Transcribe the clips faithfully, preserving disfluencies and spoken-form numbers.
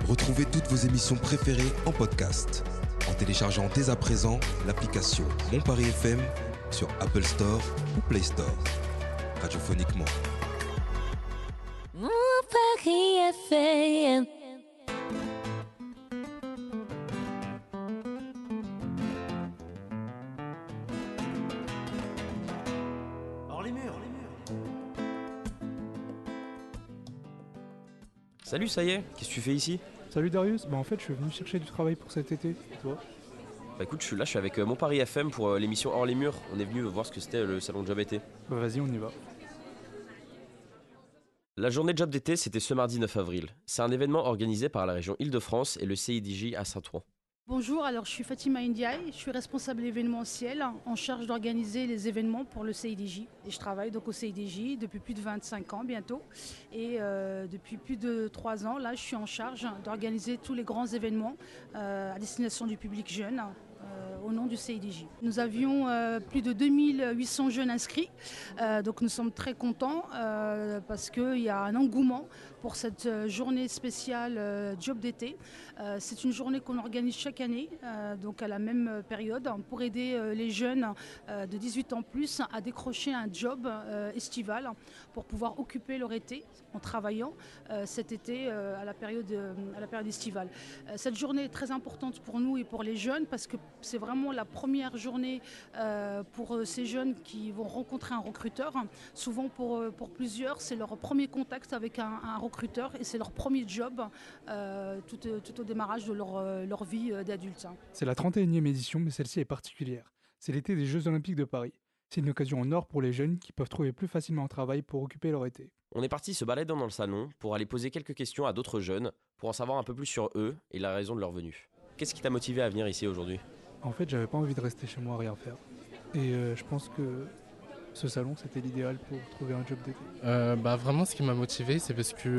Retrouvez toutes vos émissions préférées en podcast en téléchargeant dès à présent l'application Mon Paris F M sur Apple Store ou Play Store. Radiophoniquement. Mon Paris F M. Salut, ça y est, qu'est-ce que tu fais ici? Salut Darius, bah en fait je suis venu chercher du travail pour cet été, et toi? Bah écoute, je suis là, je suis avec euh, Mon Paris F M pour euh, l'émission Hors les murs. On est venu voir ce que c'était euh, le salon de job été. Bah vas-y, on y va. La journée de job d'été, c'était ce mardi neuf avril. C'est un événement organisé par la région Île-de-France et le C I D J à Saint-Ouen. Bonjour, alors je suis Fatima Ndiaye, je suis responsable événementiel en charge d'organiser les événements pour le C I D J. Et je travaille donc au C I D J depuis plus de vingt-cinq ans bientôt. Et euh, depuis plus de trois ans, là je suis en charge d'organiser tous les grands événements euh, à destination du public jeune. Euh, au nom du C I D J. Nous avions euh, plus de deux mille huit cents jeunes inscrits, euh, donc nous sommes très contents euh, parce qu'il y a un engouement pour cette journée spéciale euh, job d'été. Euh, c'est une journée qu'on organise chaque année, euh, donc à la même période, pour aider euh, les jeunes euh, de dix-huit ans plus à décrocher un job euh, estival pour pouvoir occuper leur été en travaillant euh, cet été euh, à la période, euh, à la période estivale. Euh, cette journée est très importante pour nous et pour les jeunes parce que c'est vraiment la première journée euh, pour ces jeunes qui vont rencontrer un recruteur. Souvent pour, pour plusieurs, c'est leur premier contact avec un, un recruteur et c'est leur premier job euh, tout, tout au démarrage de leur, leur vie d'adulte. C'est la trente et unième édition, mais celle-ci est particulière. C'est l'été des Jeux Olympiques de Paris. C'est une occasion en or pour les jeunes qui peuvent trouver plus facilement un travail pour occuper leur été. On est parti se balader dans le salon pour aller poser quelques questions à d'autres jeunes pour en savoir un peu plus sur eux et la raison de leur venue. Qu'est-ce qui t'a motivé à venir ici aujourd'hui? En fait, j'avais pas envie de rester chez moi à rien faire. Et euh, je pense que ce salon, c'était l'idéal pour trouver un job d'été. Euh, bah vraiment, ce qui m'a motivé, c'est parce que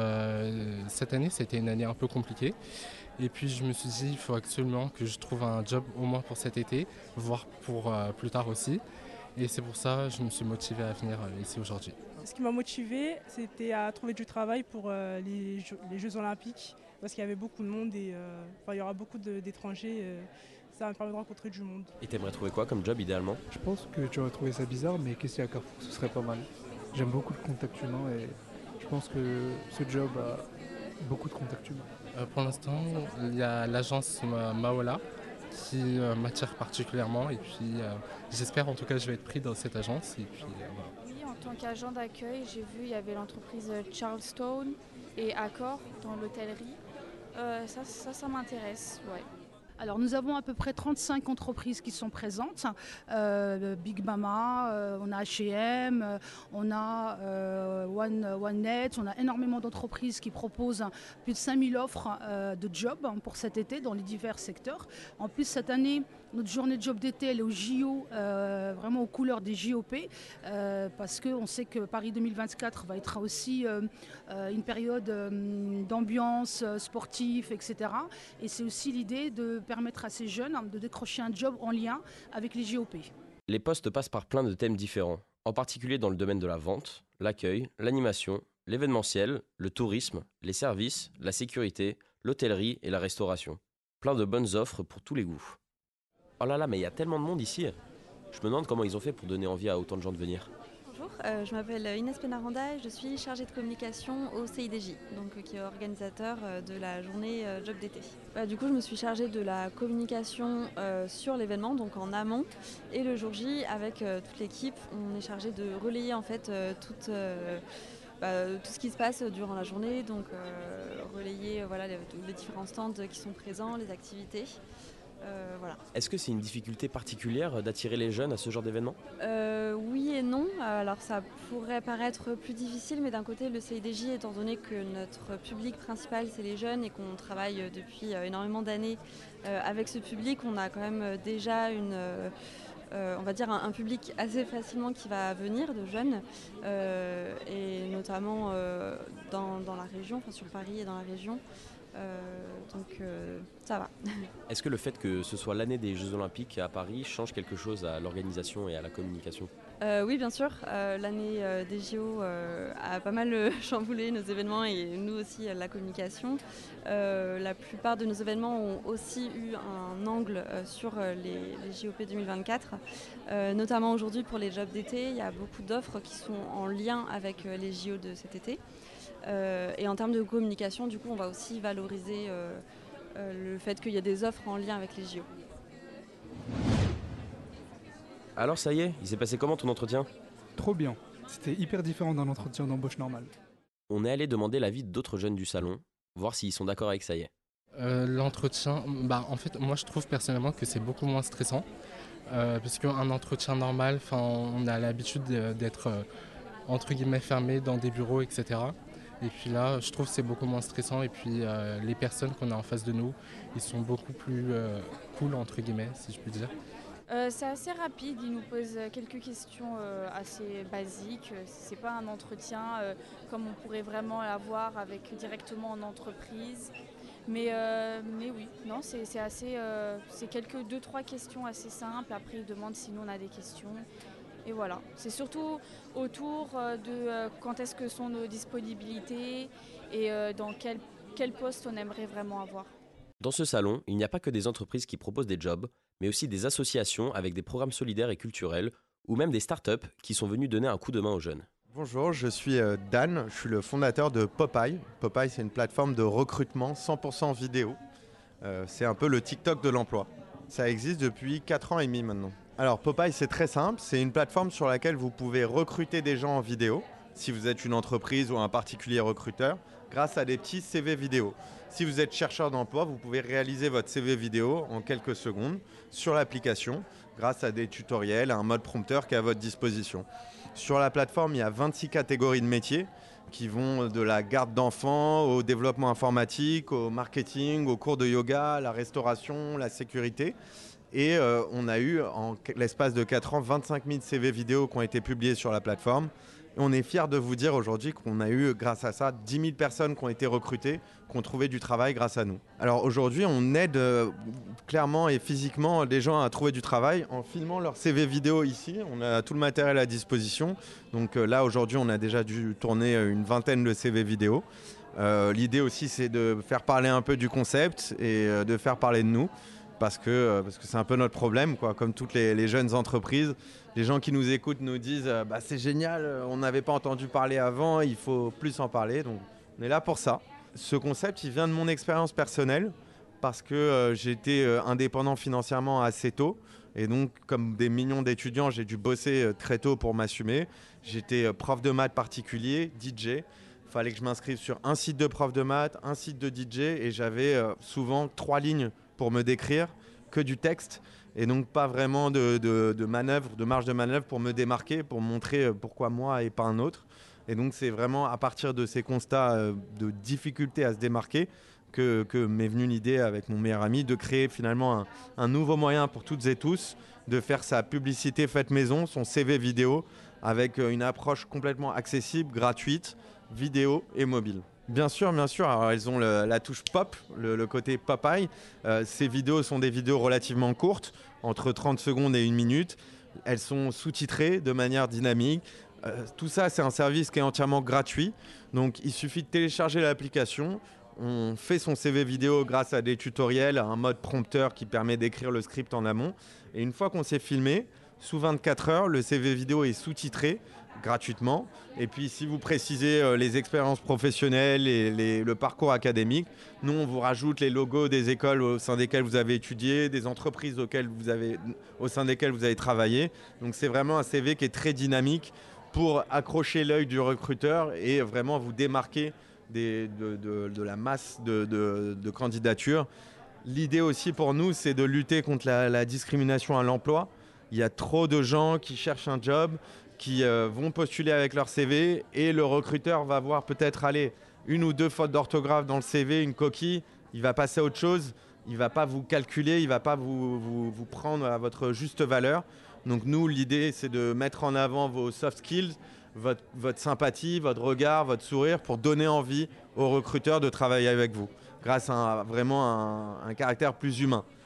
euh, cette année, c'était une année un peu compliquée. Et puis, je me suis dit, il faut absolument que je trouve un job au moins pour cet été, voire pour euh, plus tard aussi. Et c'est pour ça que je me suis motivé à venir euh, ici aujourd'hui. Ce qui m'a motivé, c'était à trouver du travail pour euh, les, Jeux, les Jeux Olympiques, parce qu'il y avait beaucoup de monde et euh, enfin, il y aura beaucoup de, d'étrangers. Euh, Ça me permet de rencontrer du monde. Et t'aimerais trouver quoi comme job idéalement? Je pense que tu aurais trouvé ça bizarre, mais caissier à Carrefour, ce serait pas mal. J'aime beaucoup le contact humain et je pense que ce job a beaucoup de contact humain. Euh, pour l'instant, il y a l'agence Maola qui euh, m'attire particulièrement et puis euh, j'espère en tout cas que je vais être pris dans cette agence. Et puis, euh, voilà. Oui, en tant qu'agent d'accueil, j'ai vu il y avait l'entreprise Charleston et Accor dans l'hôtellerie. Euh, ça, ça, ça m'intéresse, ouais. Alors nous avons à peu près trente-cinq entreprises qui sont présentes, euh, Big Mama, euh, on a H et M, euh, on a euh, One, OneNet, on a énormément d'entreprises qui proposent plus de cinq mille offres euh, de jobs pour cet été dans les divers secteurs. En plus cette année, notre journée de job d'été elle est au J O, euh, vraiment aux couleurs des J O P, euh, parce qu'on sait que Paris deux mille vingt-quatre va être aussi euh, euh, une période euh, d'ambiance euh, sportive, et cetera. Et c'est aussi l'idée de permettre à ces jeunes de décrocher un job en lien avec les J O P. Les postes passent par plein de thèmes différents, en particulier dans le domaine de la vente, l'accueil, l'animation, l'événementiel, le tourisme, les services, la sécurité, l'hôtellerie et la restauration. Plein de bonnes offres pour tous les goûts. Oh là là, mais il y a tellement de monde ici. Je me demande comment ils ont fait pour donner envie à autant de gens de venir. Bonjour, euh, je m'appelle Inès Penaranda et je suis chargée de communication au C I D J, donc, euh, qui est organisateur euh, de la journée euh, job d'été. Bah, du coup, je me suis chargée de la communication euh, sur l'événement, donc en amont, et le jour J, avec euh, toute l'équipe, on est chargé de relayer en fait euh, toute, euh, bah, tout ce qui se passe durant la journée, donc euh, relayer euh, voilà, les, les différents stands qui sont présents, les activités. Euh, voilà. Est-ce que c'est une difficulté particulière d'attirer les jeunes à ce genre d'événement? euh, Oui et non. Alors ça pourrait paraître plus difficile, mais d'un côté le C I D J, étant donné que notre public principal c'est les jeunes et qu'on travaille depuis énormément d'années euh, avec ce public, on a quand même déjà une... Euh, Euh, on va dire un, un public assez facilement qui va venir de jeunes euh, et notamment euh, dans, dans la région, enfin sur Paris et dans la région. Euh, donc euh, ça va. Est-ce que le fait que ce soit l'année des Jeux Olympiques à Paris change quelque chose à l'organisation et à la communication ? Euh, oui, bien sûr. Euh, l'année euh, des J O euh, a pas mal euh, chamboulé nos événements et nous aussi euh, la communication. Euh, la plupart de nos événements ont aussi eu un angle euh, sur euh, les, les J O P deux mille vingt-quatre. Euh, notamment aujourd'hui pour les jobs d'été, il y a beaucoup d'offres qui sont en lien avec euh, les J O de cet été. Euh, et en termes de communication, du coup, on va aussi valoriser euh, euh, le fait qu'il y a des offres en lien avec les J O. Alors ça y est, il s'est passé comment ton entretien? Trop bien. C'était hyper différent d'un entretien d'embauche normal. On est allé demander l'avis d'autres jeunes du salon, voir s'ils sont d'accord avec ça y est. Euh, L'entretien, bah, en fait, moi je trouve personnellement que c'est beaucoup moins stressant. Euh, parce qu'un entretien normal, on a l'habitude d'être euh, entre guillemets fermé dans des bureaux, et cetera. Et puis là, je trouve que c'est beaucoup moins stressant. Et puis euh, les personnes qu'on a en face de nous, ils sont beaucoup plus euh, cool, entre guillemets, si je puis dire. Euh, c'est assez rapide, il nous pose quelques questions euh, assez basiques. C'est pas un entretien euh, comme on pourrait vraiment l'avoir avec directement en entreprise. Mais, euh, mais oui, non, c'est, c'est assez, euh, c'est quelques deux trois questions assez simples. Après, il demande si nous on a des questions. Et voilà, c'est surtout autour euh, de euh, quand est-ce que sont nos disponibilités et euh, dans quel, quel poste on aimerait vraiment avoir. Dans ce salon, il n'y a pas que des entreprises qui proposent des jobs, mais aussi des associations avec des programmes solidaires et culturels, ou même des startups qui sont venus donner un coup de main aux jeunes. Bonjour, je suis Dan, je suis le fondateur de Popeye. Popeye, c'est une plateforme de recrutement cent pour cent vidéo. Euh, c'est un peu le TikTok de l'emploi. Ça existe depuis quatre ans et demi maintenant. Alors Popeye, c'est très simple, c'est une plateforme sur laquelle vous pouvez recruter des gens en vidéo, si vous êtes une entreprise ou un particulier recruteur, grâce à des petits C V vidéo. Si vous êtes chercheur d'emploi, vous pouvez réaliser votre C V vidéo en quelques secondes sur l'application grâce à des tutoriels, à un mode prompteur qui est à votre disposition. Sur la plateforme, il y a vingt-six catégories de métiers qui vont de la garde d'enfants au développement informatique, au marketing, au cours de yoga, la restauration, la sécurité. Et euh, on a eu, en l'espace de quatre ans, vingt-cinq mille C V vidéo qui ont été publiés sur la plateforme. Et on est fiers de vous dire aujourd'hui qu'on a eu, grâce à ça, dix mille personnes qui ont été recrutées, qui ont trouvé du travail grâce à nous. Alors aujourd'hui, on aide euh, clairement et physiquement les gens à trouver du travail en filmant leur C V vidéo ici. On a tout le matériel à disposition. Donc euh, là, aujourd'hui, on a déjà dû tourner une vingtaine de C V vidéo. Euh, l'idée aussi, c'est de faire parler un peu du concept et euh, de faire parler de nous. Parce que, euh, parce que c'est un peu notre problème, quoi. Comme toutes les, les jeunes entreprises. Les gens qui nous écoutent nous disent euh, bah, c'est génial, on n'avait pas entendu parler avant, il faut plus en parler. Donc on est là pour ça. Ce concept, il vient de mon expérience personnelle parce que euh, j'ai été euh, indépendant financièrement assez tôt. Et donc, comme des millions d'étudiants, j'ai dû bosser euh, très tôt pour m'assumer. J'étais euh, prof de maths particulier, D J. Il fallait que je m'inscrive sur un site de prof de maths, un site de D J. Et j'avais euh, souvent trois lignes pour me décrire, que du texte. Et donc pas vraiment de, de, de manœuvre, de marge de manœuvre pour me démarquer, pour montrer pourquoi moi et pas un autre. Et donc c'est vraiment à partir de ces constats de difficulté à se démarquer que, que m'est venue l'idée avec mon meilleur ami de créer finalement un, un nouveau moyen pour toutes et tous de faire sa publicité faite maison, son C V vidéo, avec une approche complètement accessible, gratuite, vidéo et mobile. Bien sûr, bien sûr. Alors, elles ont le, la touche pop, le, le côté Popeye. Euh, ces vidéos sont des vidéos relativement courtes, entre trente secondes et une minute. Elles sont sous-titrées de manière dynamique. Euh, tout ça, c'est un service qui est entièrement gratuit. Donc, il suffit de télécharger l'application. On fait son C V vidéo grâce à des tutoriels, à un mode prompteur qui permet d'écrire le script en amont. Et une fois qu'on s'est filmé, sous vingt-quatre heures, le C V vidéo est sous-titré gratuitement. Et puis si vous précisez euh, les expériences professionnelles et les, le parcours académique, nous on vous rajoute les logos des écoles au sein desquelles vous avez étudié, des entreprises auxquelles vous avez, au sein desquelles vous avez travaillé. Donc c'est vraiment un C V qui est très dynamique pour accrocher l'œil du recruteur et vraiment vous démarquer des, de, de, de la masse de, de, de candidatures. L'idée aussi pour nous, c'est de lutter contre la, la discrimination à l'emploi. Il y a trop de gens qui cherchent un job, qui euh, vont postuler avec leur C V et le recruteur va voir peut-être aller une ou deux fautes d'orthographe dans le C V, une coquille, il va passer à autre chose, il ne va pas vous calculer, il ne va pas vous, vous, vous prendre à votre juste valeur. Donc nous, l'idée, c'est de mettre en avant vos soft skills, votre, votre sympathie, votre regard, votre sourire pour donner envie aux recruteurs de travailler avec vous grâce à un, vraiment un, un caractère plus humain.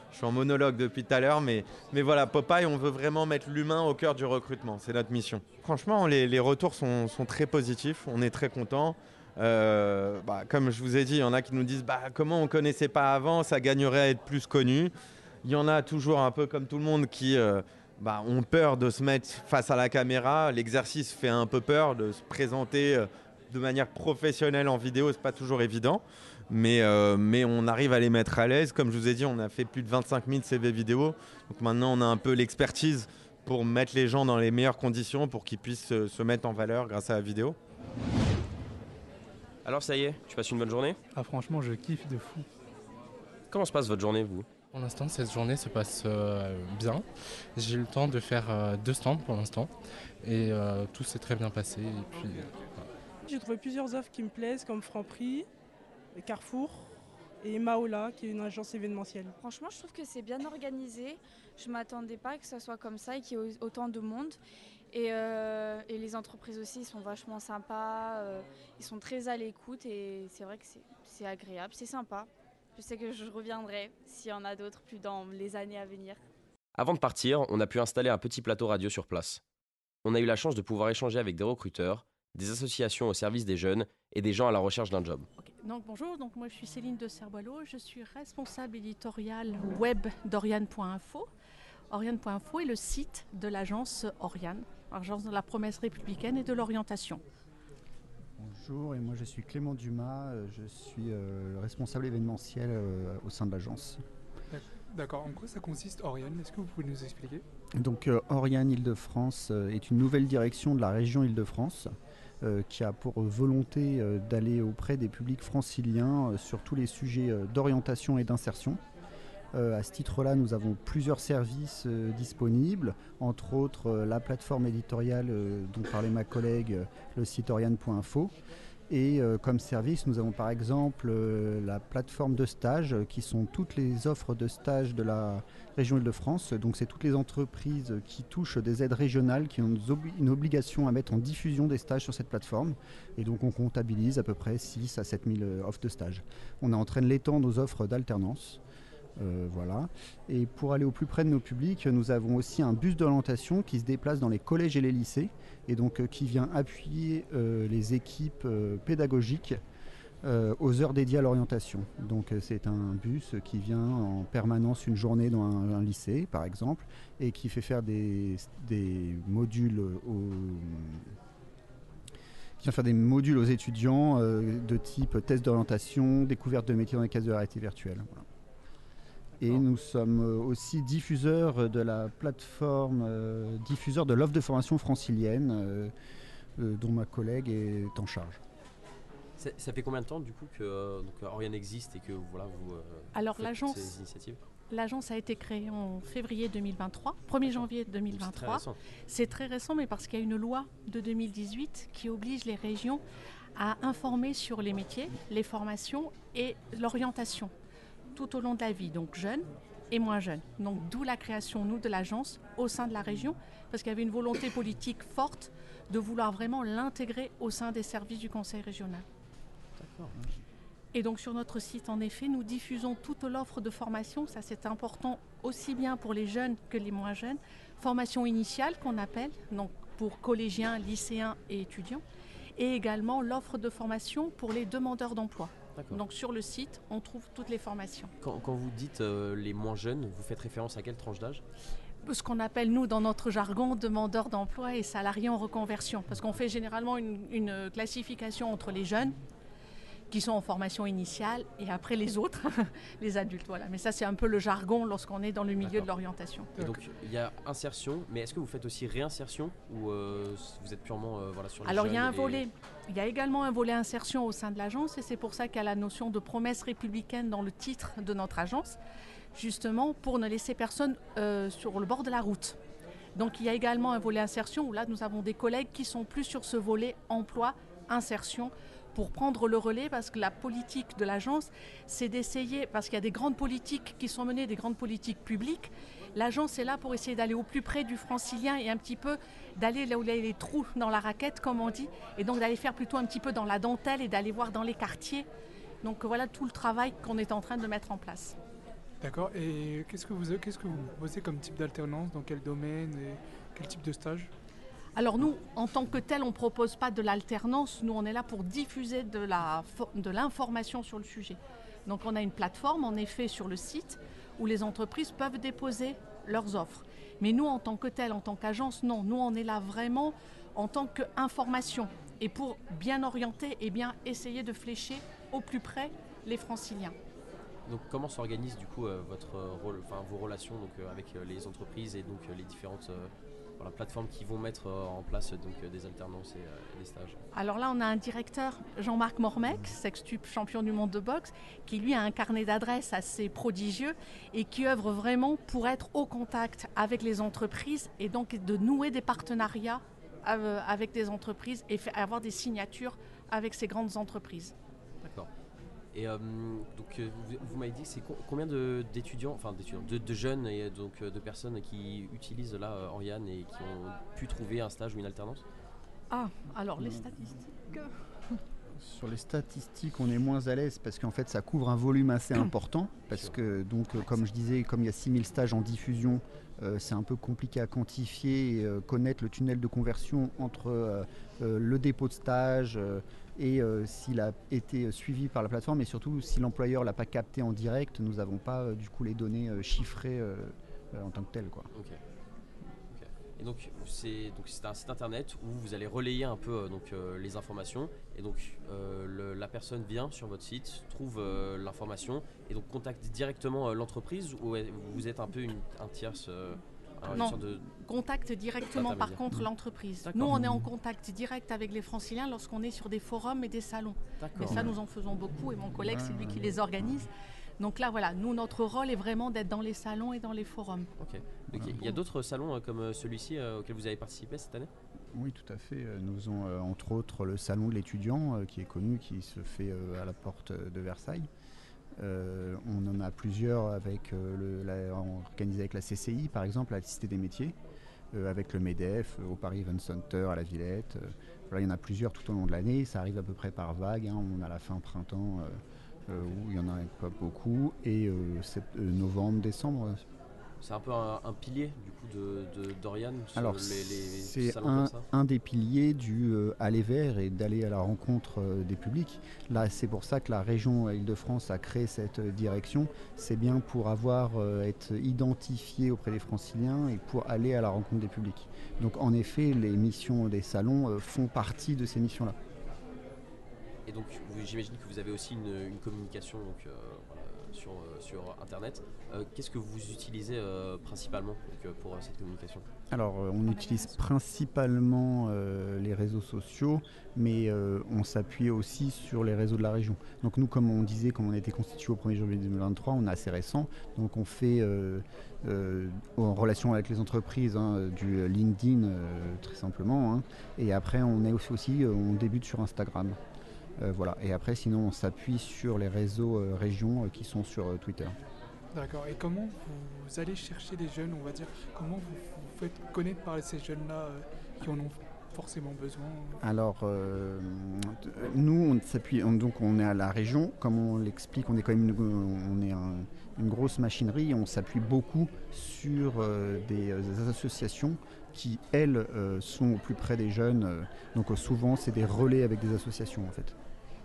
Je suis en monologue depuis tout à l'heure, mais, mais voilà, Popeye, on veut vraiment mettre l'humain au cœur du recrutement. C'est notre mission. Franchement, les, les retours sont, sont très positifs. On est très contents. Euh, bah, comme je vous ai dit, il y en a qui nous disent bah, comment on ne connaissait pas avant, ça gagnerait à être plus connu. Il y en a toujours un peu comme tout le monde qui euh, bah, ont peur de se mettre face à la caméra. L'exercice fait un peu peur de se présenter euh, de manière professionnelle en vidéo. Ce n'est pas toujours évident. Mais, euh, mais on arrive à les mettre à l'aise. Comme je vous ai dit, on a fait plus de vingt-cinq mille C V vidéo. Donc maintenant, on a un peu l'expertise pour mettre les gens dans les meilleures conditions pour qu'ils puissent se, se mettre en valeur grâce à la vidéo. Alors ça y est, tu passes une bonne journée? Ah franchement, je kiffe de fou. Comment se passe votre journée, vous? Pour l'instant, cette journée se passe euh, bien. J'ai eu le temps de faire euh, deux stands pour l'instant et euh, tout s'est très bien passé. Et puis, voilà. J'ai trouvé plusieurs offres qui me plaisent comme Franprix, Carrefour et Maola qui est une agence événementielle. Franchement, je trouve que c'est bien organisé. Je ne m'attendais pas que ça soit comme ça et qu'il y ait autant de monde. Et, euh, et les entreprises aussi, ils sont vachement sympas, euh, ils sont très à l'écoute et c'est vrai que c'est, c'est agréable, c'est sympa. Je sais que je reviendrai s'il y en a d'autres plus dans les années à venir. Avant de partir, on a pu installer un petit plateau radio sur place. On a eu la chance de pouvoir échanger avec des recruteurs, des associations au service des jeunes et des gens à la recherche d'un job. Okay. Donc, bonjour, donc moi je suis Céline de Cerboileau, je suis responsable éditoriale web d'Oriane point info. Oriane point info est le site de l'agence Oriane, agence de la promesse républicaine et de l'orientation. Bonjour, et moi je suis Clément Dumas, je suis euh, le responsable événementiel euh, au sein de l'agence. D'accord, en quoi ça consiste Oriane? Est-ce que vous pouvez nous expliquer? Donc euh, Oriane Île-de-France euh, est une nouvelle direction de la région Île-de-France euh, qui a pour volonté euh, d'aller auprès des publics franciliens euh, sur tous les sujets euh, d'orientation et d'insertion. Euh, à ce titre-là, nous avons plusieurs services euh, disponibles, entre autres euh, la plateforme éditoriale euh, dont parlait ma collègue, euh, le site oriane point info. Et euh, comme service, nous avons par exemple euh, la plateforme de stage, euh, qui sont toutes les offres de stage de la région Île-de-France. Donc c'est toutes les entreprises qui touchent des aides régionales qui ont une obligation à mettre en diffusion des stages sur cette plateforme. Et donc on comptabilise à peu près six à sept mille offres de stage. On est en train de l'étendre aux offres d'alternance. Euh, voilà. Et pour aller au plus près de nos publics, nous avons aussi un bus d'orientation qui se déplace dans les collèges et les lycées et donc euh, qui vient appuyer euh, les équipes euh, pédagogiques euh, aux heures dédiées à l'orientation. Donc euh, c'est un bus qui vient en permanence une journée dans un, un lycée par exemple et qui fait faire des, des modules aux qui vient faire des modules aux étudiants euh, de type test d'orientation, découverte de métiers dans les cases de réalité virtuelle. Voilà. Et nous sommes aussi diffuseurs de la plateforme, euh, diffuseurs de l'offre de formation francilienne euh, euh, dont ma collègue est en charge. Ça, ça fait combien de temps du coup que euh, donc, Oriane existe et que voilà, vous euh, Alors, faites l'agence, ces initiatives? L'agence a été créée en février deux mille vingt-trois, premier janvier deux mille vingt-trois. C'est très récent. C'est très récent, mais parce qu'il y a une loi de deux mille dix-huit qui oblige les régions à informer sur les métiers, les formations et l'orientation tout au long de la vie, donc jeunes et moins jeunes. Donc d'où la création, nous, de l'agence au sein de la région, parce qu'il y avait une volonté politique forte de vouloir vraiment l'intégrer au sein des services du conseil régional. D'accord. Et donc sur notre site, en effet, nous diffusons toute l'offre de formation, ça c'est important aussi bien pour les jeunes que les moins jeunes. Formation initiale qu'on appelle, donc pour collégiens, lycéens et étudiants, et également l'offre de formation pour les demandeurs d'emploi. D'accord. Donc sur le site, on trouve toutes les formations. Quand, quand vous dites euh, les moins jeunes, vous faites référence à quelle tranche d'âge? Ce qu'on appelle, nous, dans notre jargon, demandeurs d'emploi et salariés en reconversion. Parce qu'on fait généralement une, une classification entre les jeunes, qui sont en formation initiale, et après les autres, les adultes. Voilà. Mais ça, c'est un peu le jargon lorsqu'on est dans le milieu D'accord. de l'orientation. Et donc, il y a insertion, mais est-ce que vous faites aussi réinsertion ou euh, vous êtes purement euh, voilà, sur les Alors, jeunes il y a un et... volet. Il y a également un volet insertion au sein de l'agence, et c'est pour ça qu'il y a la notion de promesse républicaine dans le titre de notre agence, justement pour ne laisser personne euh, sur le bord de la route. Donc, il y a également un volet insertion, où là, nous avons des collègues qui sont plus sur ce volet emploi, insertion, pour prendre le relais, parce que la politique de l'agence, c'est d'essayer, parce qu'il y a des grandes politiques qui sont menées, des grandes politiques publiques, l'agence est là pour essayer d'aller au plus près du francilien et un petit peu d'aller là où il y a les trous dans la raquette, comme on dit, et donc d'aller faire plutôt un petit peu dans la dentelle et d'aller voir dans les quartiers. Donc voilà tout le travail qu'on est en train de mettre en place. D'accord. Et qu'est-ce que vous qu'est-ce que vous proposez comme type d'alternance, dans quel domaine et quel type de stage? Alors nous, en tant que tel, on ne propose pas de l'alternance. Nous, on est là pour diffuser de la, de l'information sur le sujet. Donc on a une plateforme, en effet, sur le site, où les entreprises peuvent déposer leurs offres. Mais nous, en tant que tel, en tant qu'agence, non. Nous, on est là vraiment en tant qu'information. Et pour bien orienter et bien essayer de flécher au plus près les franciliens. Donc comment s'organise du coup euh, votre rôle, enfin vos relations donc, euh, avec euh, les entreprises et donc euh, les différentes euh, voilà, plateformes qui vont mettre euh, en place donc, euh, des alternances et, euh, et des stages? Alors là, on a un directeur, Jean-Marc Mormec, sextuple champion du monde de boxe, qui lui a un carnet d'adresses assez prodigieux et qui œuvre vraiment pour être au contact avec les entreprises et donc de nouer des partenariats euh, avec des entreprises et faire, avoir des signatures avec ces grandes entreprises. D'accord. Et euh, donc euh, vous, vous m'avez dit c'est co- combien de, d'étudiants, enfin d'étudiants, de, de jeunes et donc euh, de personnes qui utilisent là euh, Oriane et qui ont pu trouver un stage ou une alternance? Ah, alors les statistiques. Sur les statistiques, on est moins à l'aise parce qu'en fait, ça couvre un volume assez important. Parce que, donc, euh, comme je disais, comme il y a six mille stages en diffusion, euh, c'est un peu compliqué à quantifier et euh, connaître le tunnel de conversion entre euh, euh, le dépôt de stage euh, et euh, s'il a été suivi par la plateforme et surtout si l'employeur ne l'a pas capté en direct, nous n'avons pas euh, du coup les données euh, chiffrées euh, euh, en tant que telles, quoi. Okay. Et donc c'est, donc c'est un site internet où vous allez relayer un peu euh, donc, euh, les informations et donc euh, le, la personne vient sur votre site, trouve euh, l'information et donc contacte directement euh, l'entreprise ou est- vous êtes un peu une, un tierce euh, un- une Non, sorte de... contacte directement par contre l'entreprise. D'accord. Nous, on est en contact direct avec les franciliens lorsqu'on est sur des forums et des salons. D'accord. Mais ça, nous en faisons beaucoup et mon collègue, Ouais, c'est lui ouais. qui les organise. Donc là, voilà, nous, notre rôle est vraiment d'être dans les salons et dans les forums. Ok. Donc, il y a d'autres salons euh, comme euh, celui-ci euh, auquel vous avez participé cette année? Oui, tout à fait. Euh, Nous avons euh, entre autres le salon de l'étudiant euh, qui est connu, qui se fait euh, à la porte de Versailles. Euh, on en a plusieurs avec, euh, le, la, organisés avec la C C I, par exemple, à la Cité des métiers, euh, avec le MEDEF, euh, au Paris Event Center, à la Villette. Euh, voilà, il y en a plusieurs tout au long de l'année. Ça arrive à peu près par vague. Hein. On a la fin printemps euh, euh, où il y en a pas beaucoup. Et euh, sept- euh, novembre, décembre. C'est un peu un, un pilier du coup de, de d'Oriane sur Alors, les, les c'est salons un, comme ça. un des piliers du euh, aller vers et d'aller à la rencontre euh, des publics. Là, c'est pour ça que la région Île-de-France a créé cette euh, direction. C'est bien pour avoir euh, être identifié auprès des franciliens et pour aller à la rencontre des publics. Donc, en effet, les missions des salons euh, font partie de ces missions-là. Et donc vous- j'imagine que vous avez aussi une, une communication donc, euh, voilà, sur, euh, sur Internet. Euh, qu'est-ce que vous utilisez euh, principalement donc, euh, pour euh, cette communication? Alors, euh, on utilise principalement euh, les réseaux sociaux, mais euh, on s'appuie aussi sur les réseaux de la région. Donc nous, comme on disait, comme on a été constitué au premier janvier deux mille vingt-trois, on est assez récent. Donc on fait, euh, euh, en relation avec les entreprises, hein, du LinkedIn, euh, très simplement. Hein. Et après, on est aussi, aussi euh, on débute sur Instagram. Euh, voilà. Et après, sinon, on s'appuie sur les réseaux euh, régions euh, qui sont sur euh, Twitter. D'accord. Et comment vous allez chercher des jeunes, on va dire, comment vous vous faites connaître par ces jeunes-là euh, qui en ont forcément besoin? Alors, euh, t- nous, on s'appuie, on- donc on est à la région, comme on l'explique, on est quand même une, on est un- une grosse machinerie, on s'appuie beaucoup sur euh, des, euh, des associations qui, elles, euh, sont au plus près des jeunes. euh, donc euh, souvent, c'est des relais avec des associations, en fait.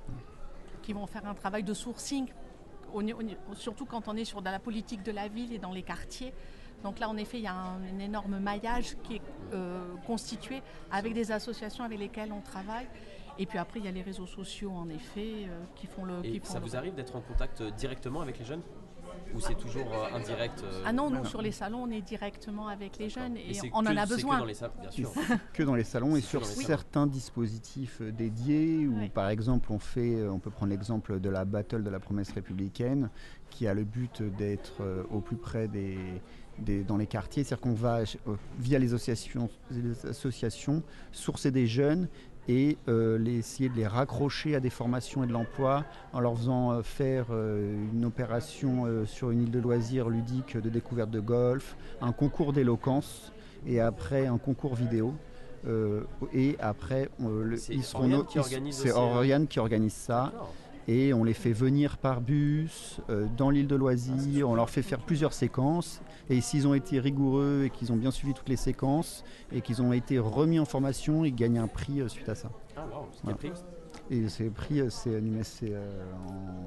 Qui vont faire un travail de sourcing, au ni- au ni- surtout quand on est sur de la politique de la ville et dans les quartiers. Donc là, en effet, il y a un, un énorme maillage qui est euh, constitué avec des associations avec lesquelles on travaille. Et puis après, il y a les réseaux sociaux, en effet, euh, qui font le... Et qui font ça le- vous arrive d'être en contact euh, directement avec les jeunes? Ou c'est toujours euh, indirect euh, Ah non, nous, sur les salons, on est directement avec les jeunes et, Et c'est on que- en a c'est que besoin. dans les salles, bien sûr. Et c'est que dans les salons et C'est que sur dans les salons. certains dispositifs euh, dédiés où Oui. par exemple on fait, euh, on peut prendre l'exemple de la Battle de la promesse républicaine qui a le but d'être euh, au plus près des, des- dans les quartiers, c'est-à-dire qu'on va euh, via les associations, les associations sourcer des jeunes et euh, les, essayer de les raccrocher à des formations et de l'emploi en leur faisant euh, faire euh, une opération euh, sur une île de loisirs ludique de découverte de golf, un concours d'éloquence et après un concours vidéo. Euh, et après, on- le- C'est ils seront Oriane no- qui ils- organise c'est aussi, euh, Oriane qui organise ça. D'accord. et on les fait venir par bus euh, dans l'île de loisirs, on leur fait faire plusieurs séquences et s'ils ont été rigoureux et qu'ils ont bien suivi toutes les séquences et qu'ils ont été remis en formation, ils gagnent un prix euh, suite à ça. Ah wow, c'est Voilà. quel prix? Et ces prix, euh, c'est animé, c'est euh, en...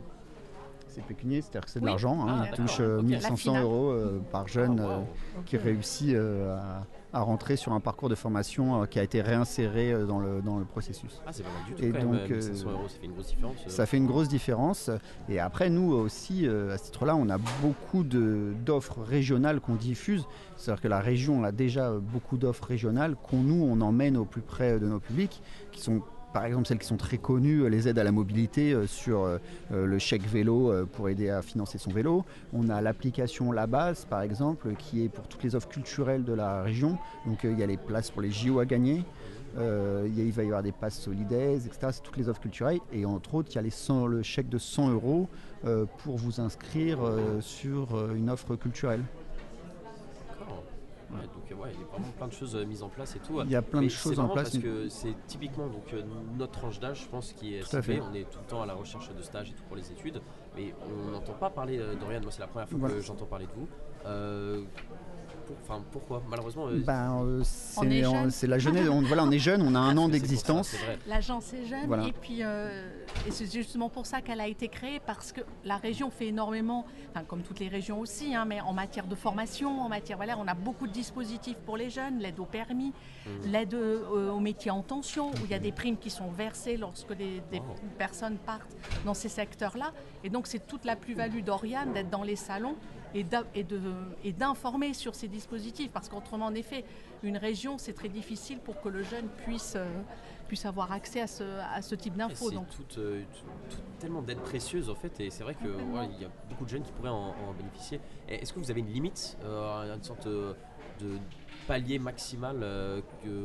c'est pécunier, c'est-à-dire que c'est de Oui. l'argent, hein, Ah, il d'accord. touche euh, Ok. mille cinq cents La finale. euros euh, par jeune Ah, wow. euh, qui réussit euh, à, à rentrer sur un parcours de formation euh, qui a été réinséré euh, dans, le, dans le processus. Ah, c'est pas mal du tout Et quand donc, même, mille cinq cents euh, euros, ça fait une grosse différence. euh. Ça fait une grosse différence. Et après, nous aussi, euh, à ce titre-là, on a beaucoup de- d'offres régionales qu'on diffuse. C'est-à-dire que la région a déjà euh, beaucoup d'offres régionales qu'on nous, on emmène au plus près de nos publics, qui sont par exemple celles qui sont très connues, euh, les aides à la mobilité euh, sur euh, euh, le chèque vélo euh, pour aider à financer son vélo. On a l'application La Base, par exemple, qui est pour toutes les offres culturelles de la région. Donc euh, il y a les places pour les J O à gagner. Euh, il y a- il va y avoir des passes solidaires, et cetera. C'est toutes les offres culturelles. Et entre autres, il y a les cent le chèque de cent euros euh, pour vous inscrire euh, sur euh, une offre culturelle. D'accord. Ouais, donc euh, ouais, il y a vraiment plein de choses euh, mises en place et tout. Il y a plein de Mais choses c'est en marrant place. parce que c'est typiquement donc, euh, notre tranche d'âge, je pense, qui est Tout à ciblée. fait. On est tout le temps à la recherche de stages et tout pour les études, mais on n'entend pas parler euh, d'Oriane. Moi, c'est la première fois Voilà. que j'entends parler de vous. Euh, pour- Enfin, pourquoi? Malheureusement, euh, Ben, euh, On est c'est jeune. on- c'est la jeunesse. On, voilà, on est jeune, on a un an c'est pour ça, d'existence. c'est vrai. L'agence est jeune Voilà. et puis euh, et c'est justement pour ça qu'elle a été créée parce que la région fait énormément, enfin, comme toutes les régions aussi, hein, mais en matière de formation, en matière voilà, on a beaucoup de dispositifs pour les jeunes, l'aide au permis, Mhm. l'aide euh, aux métiers en tension, où il y a des primes qui sont versées lorsque des, des Wow. personnes partent dans ces secteurs-là. Et donc c'est toute la plus-value d'Oriane d'être dans les salons et d'a- et de- et d'informer sur ces dispositifs. Parce qu'autrement, en effet, une région, c'est très difficile pour que le jeune puisse, euh, puisse avoir accès à ce, à ce type Et d'infos. C'est Donc, toute, euh, tout- tout- tellement d'aides précieuses en fait, et c'est vrai qu'il Complètement. y a beaucoup de jeunes qui pourraient en, en bénéficier. Et Est-ce que vous avez une limite, euh, une sorte euh, de palier maximal euh,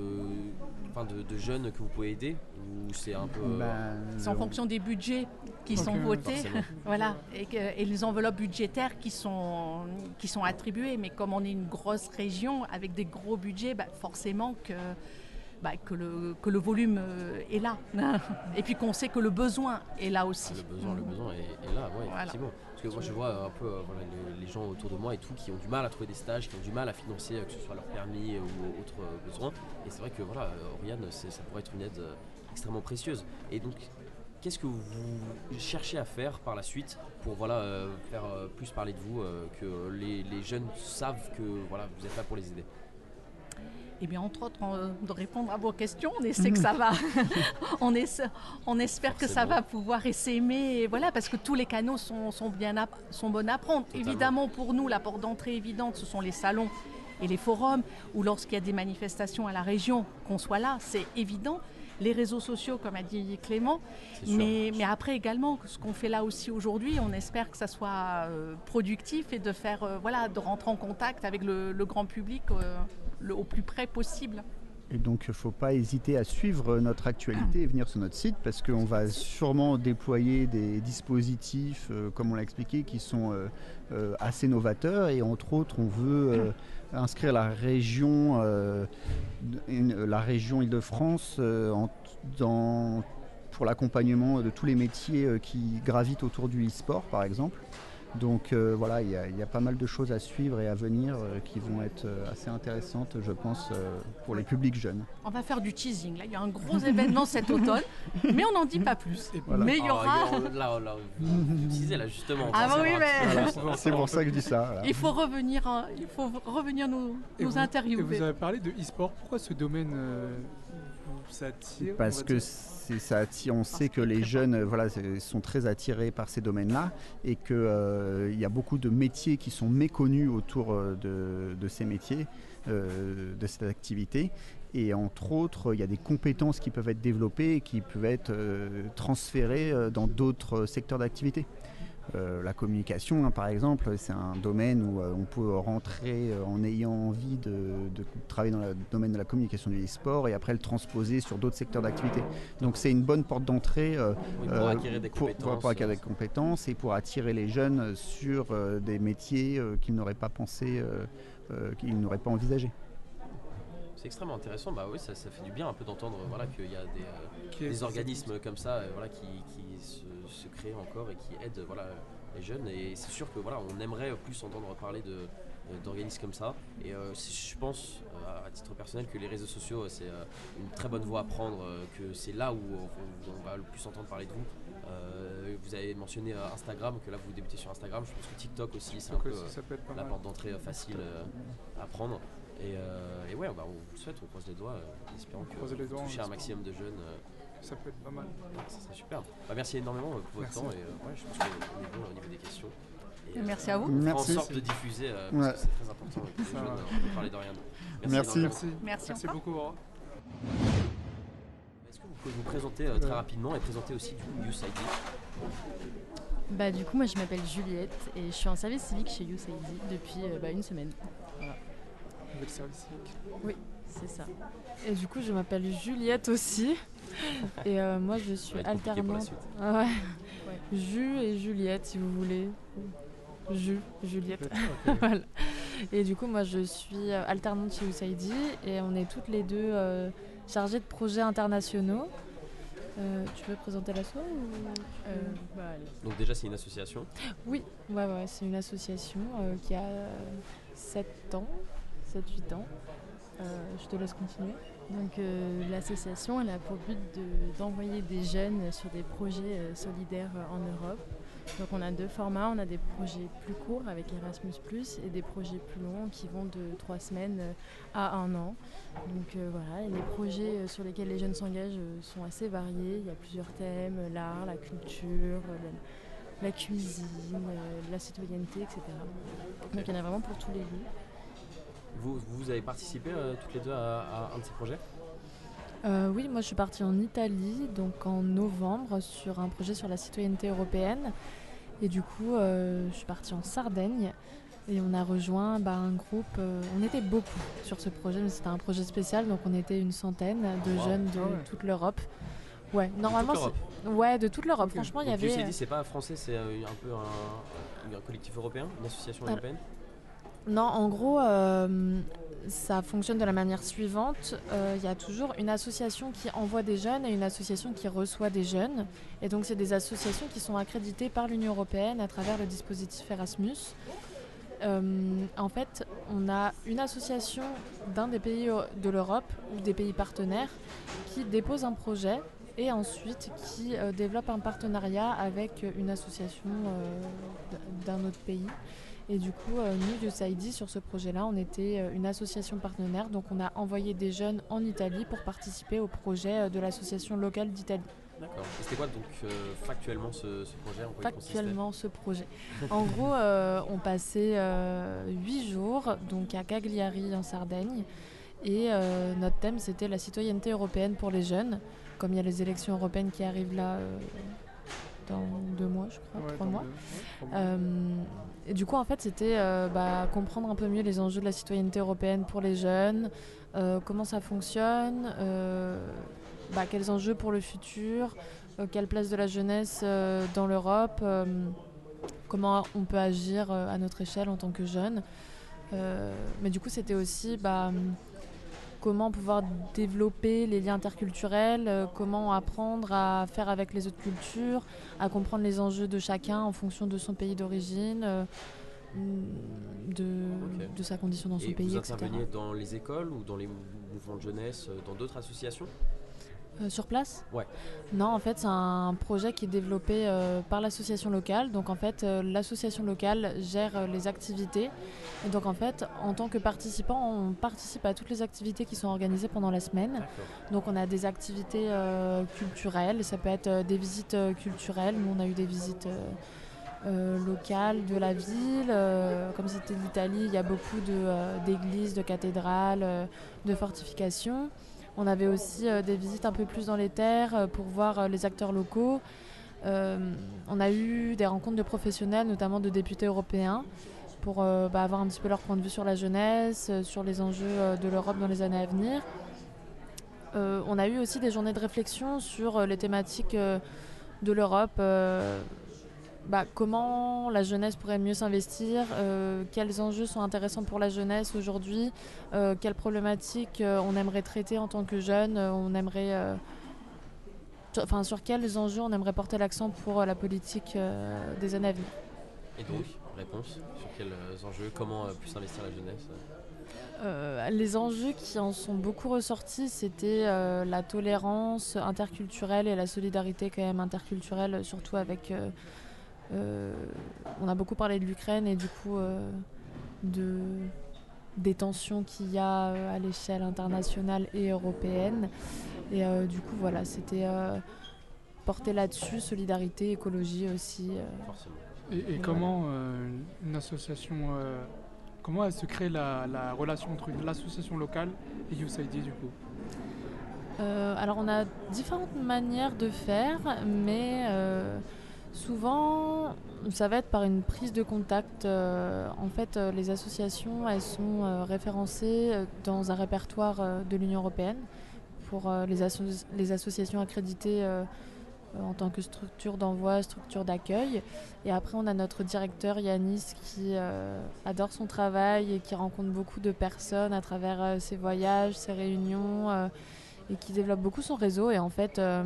que, enfin, de, de jeunes que vous pouvez aider, ou c'est un peu euh, Ben, c'est en fonction des budgets qui Donc, sont euh, votés, forcément. voilà, et, que- et les enveloppes budgétaires qui sont, qui sont attribuées. Mais comme on est une grosse région avec des gros budgets, bah, forcément que, bah, que, le, que le volume euh, est là. Et puis qu'on sait que le besoin est là aussi. le besoin, le besoin est, est là, ouais, Voilà. effectivement. Parce que moi je vois euh, un peu euh, voilà, les, les gens autour de moi et tout qui ont du mal à trouver des stages, qui ont du mal à financer euh, que ce soit leur permis euh, ou autres euh, besoins. Et c'est vrai que voilà, euh, Oriane, c'est- ça pourrait être une aide euh, extrêmement précieuse. Et donc, qu'est-ce que vous cherchez à faire par la suite pour voilà, euh, faire euh, plus parler de vous, euh, que les, les jeunes savent que voilà, vous êtes là pour les aider? Eh bien, entre autres, en- de répondre à vos questions, on essaie que ça va. on, essa- on espère que ça Forcément. va pouvoir essaimer, et voilà, parce que tous les canaux sont, sont bien à- sont bons à prendre. Totalement. Évidemment, pour nous, la porte d'entrée évidente, ce sont les salons et les forums, ou lorsqu'il y a des manifestations à la région, qu'on soit là, c'est évident. Les réseaux sociaux, comme a dit Clément, C'est sûr. mais, mais après également, ce qu'on fait là aussi aujourd'hui, on espère que ça soit euh, productif et de faire, euh, voilà, de rentrer en contact avec le, le grand public euh, le- au plus près possible. Et donc, il ne faut pas hésiter à suivre notre actualité et venir sur notre site parce qu'on va sûrement déployer des dispositifs, euh, comme on l'a expliqué, qui sont euh, euh, assez novateurs. Et entre autres, on veut euh, inscrire la région, euh, une- la région Île-de-France euh, en- dans- pour l'accompagnement de tous les métiers euh, qui gravitent autour du e-sport, par exemple. Donc euh, voilà, il y, a- il y a pas mal de choses à suivre et à venir euh, qui vont être euh, assez intéressantes, je pense, euh, pour les publics jeunes. On va faire du teasing. Là, il y a un gros événement cet automne, mais on n'en dit pas plus. Voilà. Mais il y Ah, aura. il y a- là, là, vous utilisez là justement. Ah Ça, bah oui, c'est mais- vrai. Voilà, c'est pour ça que je dis ça. voilà. Il faut revenir, hein, il faut revenir nous, Et nous vous- Et interviewer. vous avez parlé de e-sport. Pourquoi ce domaine euh, vous- ça attire on Parce va que dire c'est- ça attire, on sait que les jeunes euh, voilà, c'est- sont très attirés par ces domaines-là et qu'il y a beaucoup de métiers qui sont méconnus autour euh, de, de ces métiers, euh, de cette activité. Et entre autres, il y a des compétences qui peuvent être développées et qui peuvent être euh, transférées euh, dans d'autres secteurs d'activité. Euh, la communication, hein, par exemple, c'est un domaine où euh, on peut rentrer euh, en ayant envie de, de travailler dans le domaine de la communication du e-sport et après le transposer sur d'autres secteurs d'activité. Donc c'est une bonne porte d'entrée euh, Oui, pour euh, acquérir des pour, compétences, pour acquérir euh, des compétences et pour attirer les jeunes sur euh, des métiers euh, qu'ils n'auraient pas pensé, euh, euh, qu'ils n'auraient pas envisagé. C'est extrêmement intéressant. Bah oui, ça, ça fait du bien un peu d'entendre voilà, qu'il y a des, euh, Qui est- des organismes comme ça euh, voilà, qui, qui se, se créent encore et qui aident voilà, les jeunes. Et c'est sûr que voilà, on aimerait plus entendre parler de, d'organismes comme ça. Et euh, je pense, euh, à titre personnel, que les réseaux sociaux, c'est euh, une très bonne voie à prendre, euh, que c'est là où on, on va le plus entendre parler de vous. Euh, vous avez mentionné euh, Instagram, que là vous débutez sur Instagram. Je pense que TikTok aussi, c'est un peu aussi, ça peut être pas la mal. porte d'entrée euh, facile euh, à prendre. Et, euh, et ouais, bah, on vous le souhaite, on croise les doigts, euh, en espérant que croise les vous doigts, touchez on un espère. maximum de jeunes. euh, Ça peut être pas mal. Ça serait super. Bah, merci énormément euh, pour votre Merci. temps. Et euh, ouais, je pense qu'on est bon au niveau des questions. Et, Merci à vous. On fera Merci. en sorte de diffuser euh, parce Ouais. que c'est très important pour les Ça jeunes va. euh, de parler de rien. Merci. énormément. Merci. Merci Merci encore. beaucoup. Aura. Est-ce que vous pouvez vous présenter euh, très rapidement et présenter aussi du coup Youth I D? Bah du coup moi je m'appelle Juliette et je suis en service civique chez Youth I D depuis euh, bah, une semaine. Voilà. Nouvelle service civique. Oui, c'est ça. Et du coup, je m'appelle Juliette aussi. Et euh, moi, je Ça suis va être compliqué pour la alternante. suite. Ah ouais. Ju et Juliette, si vous voulez. Ju, Juliette. Ok. Voilà. Et du coup, moi, je suis euh, alternante chez U S A I D et on est toutes les deux euh, chargées de projets internationaux. Euh, tu veux présenter l'asso ou... Euh, bah, allez. Donc déjà c'est une association. Oui, ouais, ouais, c'est une association euh, qui a sept ans, sept huit ans. Euh, je te laisse continuer. Donc euh, l'association elle a pour but de- d'envoyer des jeunes sur des projets euh, solidaires euh, en Europe. Donc on a deux formats, on a des projets plus courts avec Erasmus plus, et des projets plus longs qui vont de trois semaines euh, à un an. Donc euh, voilà, et les projets euh, sur lesquels les jeunes s'engagent euh, sont assez variés. Il y a plusieurs thèmes, euh, l'art, la culture, euh, la, la cuisine, euh, la citoyenneté, et cetera. Donc il y en a vraiment pour tous les goûts. Vous, vous avez participé euh, toutes les deux à, à un de ces projets? Euh, oui, moi je suis partie en Italie, donc en novembre, sur un projet sur la citoyenneté européenne. Et du coup, euh, je suis partie en Sardaigne et on a rejoint bah, un groupe. euh, on était beaucoup sur ce projet, mais c'était un projet spécial, donc on était une centaine de Wow. jeunes de Ah ouais. toute l'Europe. Ouais, normalement, l'Europe. c'est- ouais, de toute l'Europe. Ok. Franchement, il y Donc avait. Youth I D c'est pas français, c'est euh, un peu un, un collectif européen, une association Alors, européenne? Non, en gros, euh, ça fonctionne de la manière suivante. Euh, Il y a toujours une association qui envoie des jeunes et une association qui reçoit des jeunes. Et donc, c'est des associations qui sont accréditées par l'Union européenne à travers le dispositif Erasmus. Euh, en fait, on a une association d'un des pays eu- de l'Europe ou des pays partenaires qui dépose un projet et ensuite qui euh, développe un partenariat avec une association euh, d- d'un autre pays. Et du coup, euh, nous, Youth I D, sur ce projet-là, on était euh, une association partenaire. Donc, on a envoyé des jeunes en Italie pour participer au projet euh, de l'association locale d'Italie. D'accord. Et c'était quoi donc euh, factuellement ce, ce projet? En quoi il consistait? Factuellement, ce projet. En gros, euh, on passait euh, huit jours donc à Cagliari, en Sardaigne. Et euh, notre thème, c'était la citoyenneté européenne pour les jeunes. Comme il y a les élections européennes qui arrivent là euh, dans deux mois, je crois, Ouais, trois dans mois. le- ouais, trois mois. Euh, et du coup, en fait, c'était euh, bah, comprendre un peu mieux les enjeux de la citoyenneté européenne pour les jeunes, euh, comment ça fonctionne, euh, bah, quels enjeux pour le futur, euh, quelle place de la jeunesse euh, dans l'Europe, euh, comment on peut agir euh, à notre échelle en tant que jeunes. Euh, mais du coup, c'était aussi bah, comment pouvoir développer les liens interculturels, euh, comment apprendre à faire avec les autres cultures, à comprendre les enjeux de chacun en fonction de son pays d'origine, euh, de, Ok. de sa condition dans son Et pays, vous et cetera. interveniez dans les écoles ou dans les mou- mouvements de jeunesse, euh, dans d'autres associations? Euh, sur place? Ouais. Non, en fait, c'est un projet qui est développé euh, par l'association locale. Donc, en fait, euh, l'association locale gère euh, les activités. Et donc, en fait, en tant que participant, on participe à toutes les activités qui sont organisées pendant la semaine. D'accord. Donc, on a des activités euh, culturelles. Ça peut être euh, des visites euh, culturelles. Nous, on a eu des visites euh, euh, locales de la ville. Euh, comme c'était l'Italie, il y a beaucoup de, euh, d'églises, de cathédrales, euh, de fortifications. On avait aussi euh, des visites un peu plus dans les terres euh, pour voir euh, les acteurs locaux. Euh, on a eu des rencontres de professionnels, notamment de députés européens, pour euh, bah, avoir un petit peu leur point de vue sur la jeunesse, euh, sur les enjeux euh, de l'Europe dans les années à venir. Euh, on a eu aussi des journées de réflexion sur euh, les thématiques euh, de l'Europe, euh, bah, comment la jeunesse pourrait mieux s'investir, euh, quels enjeux sont intéressants pour la jeunesse aujourd'hui, euh, quelles problématiques euh, on aimerait traiter en tant que jeune, euh, on aimerait, euh, t- enfin, sur quels enjeux on aimerait porter l'accent pour euh, la politique euh, des années à venir. Et donc, réponse sur quels euh, enjeux, comment euh, plus investir la jeunesse euh Euh, les enjeux qui en sont beaucoup ressortis, c'était euh, la tolérance interculturelle et la solidarité quand même interculturelle, surtout avec... Euh, euh, on a beaucoup parlé de l'Ukraine et du coup euh, de, des tensions qu'il y a euh, à l'échelle internationale et européenne. Et euh, du coup, voilà, c'était euh, porté là-dessus, solidarité, écologie aussi. Euh, Forcément. Et, et et comment euh, une association, euh, comment elle se crée la, la relation entre une- l'association locale et U S A I D du coup? Euh, alors on a différentes manières de faire, mais euh, souvent ça va être par une prise de contact. Euh, en fait, euh, les associations, elles sont euh, référencées euh, dans un répertoire euh, de l'Union européenne pour euh, les, asso- les associations accréditées euh, euh, en tant que structure d'envoi, structure d'accueil. Et après, on a notre directeur Yanis qui euh, adore son travail et qui rencontre beaucoup de personnes à travers euh, ses voyages, ses réunions. Euh, et qui développe beaucoup son réseau. Et en fait, euh,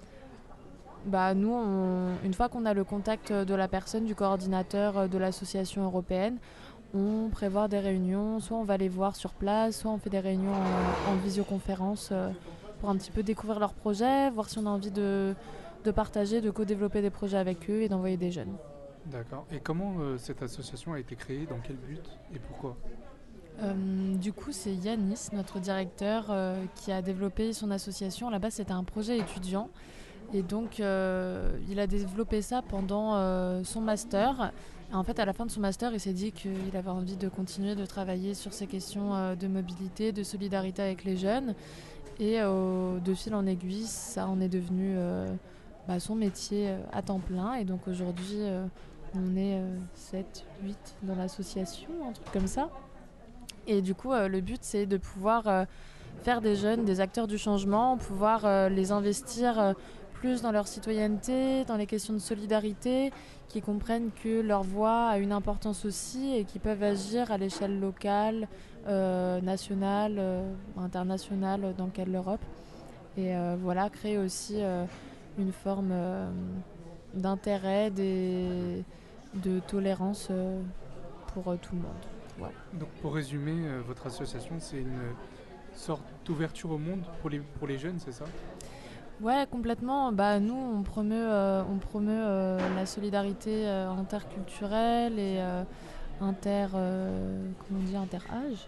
bah, nous, on- une fois qu'on a le contact de la personne, du coordinateur euh, de l'association européenne, on prévoit des réunions. Soit on va les voir sur place, soit on fait des réunions en, en visioconférence euh, pour un petit peu découvrir leurs projets, voir si on a envie de, de partager, de co-développer des projets avec eux et d'envoyer des jeunes. D'accord. Et comment euh, cette association a été créée, dans quel but et pourquoi? Euh, du coup, c'est Yanis, notre directeur, euh, qui a développé son association. Là-bas, c'était un projet étudiant. Et donc, euh, il a développé ça pendant euh, son master. Et en fait, à la fin de son master, il s'est dit qu'il avait envie de continuer de travailler sur ces questions euh, de mobilité, de solidarité avec les jeunes. Et euh, de fil en aiguille, ça en est devenu euh, bah, son métier euh, à temps plein. Et donc, aujourd'hui, euh, on est euh, sept, huit dans l'association, un truc comme ça. Et du coup, euh, le but, c'est de pouvoir euh, faire des jeunes des acteurs du changement, pouvoir euh, les investir euh, plus dans leur citoyenneté, dans les questions de solidarité, qui comprennent que leur voix a une importance aussi et qui peuvent agir à l'échelle locale, euh, nationale, euh, internationale, dans le cadre de l'Europe. Et euh, voilà, créer aussi euh, une forme euh, d'intérêt, des- de tolérance euh, pour euh, tout le monde. Ouais. Donc pour résumer, euh, votre association, c'est une sorte d'ouverture au monde pour les, pour les jeunes, c'est ça? Ouais, complètement. Bah, nous, on promeut, euh, on promeut euh, la solidarité euh, interculturelle et euh, inter, euh, comment on dit, interâge.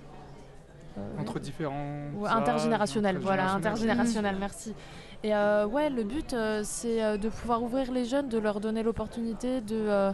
Euh, Entre différents ouais, âges, intergénérationnel, voilà, intergénérationnel. intergénérationnel, merci. Et euh, ouais, le but, euh, c'est euh, de pouvoir ouvrir les jeunes, de leur donner l'opportunité de, euh,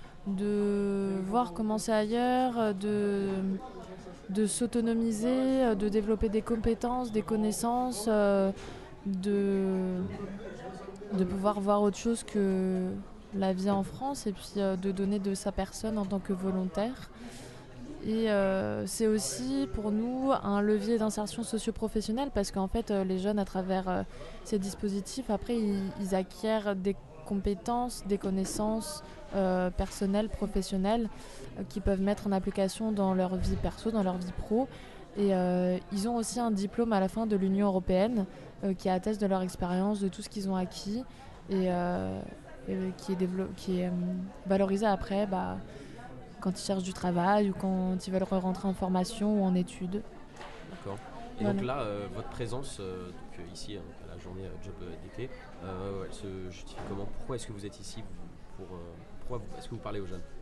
de voir comment c'est ailleurs, euh, de, de s'autonomiser, euh, de développer des compétences, des connaissances, euh, de, de pouvoir voir autre chose que la vie en France et puis euh, de donner de sa personne en tant que volontaire. Et euh, c'est aussi pour nous un levier d'insertion socio-professionnelle parce qu'en fait euh, les jeunes à travers euh, ces dispositifs après ils, ils acquièrent des compétences, des connaissances euh, personnelles, professionnelles euh, qu'ils peuvent mettre en application dans leur vie perso, dans leur vie pro. Et euh, ils ont aussi un diplôme à la fin de l'Union européenne euh, qui atteste de leur expérience, de tout ce qu'ils ont acquis et, euh, et qui est, dévelop- qui est euh, valorisé après bah, quand ils cherchent du travail ou quand ils veulent rentrer en formation ou en études. D'accord. Et Voilà. donc là, euh, votre présence euh, donc, euh, ici, hein, à la journée euh, job euh, d'été, euh, elle se justifie comment? Pourquoi est-ce que vous êtes ici vous- pour, euh, pourquoi vous- est-ce que vous parlez aux jeunes?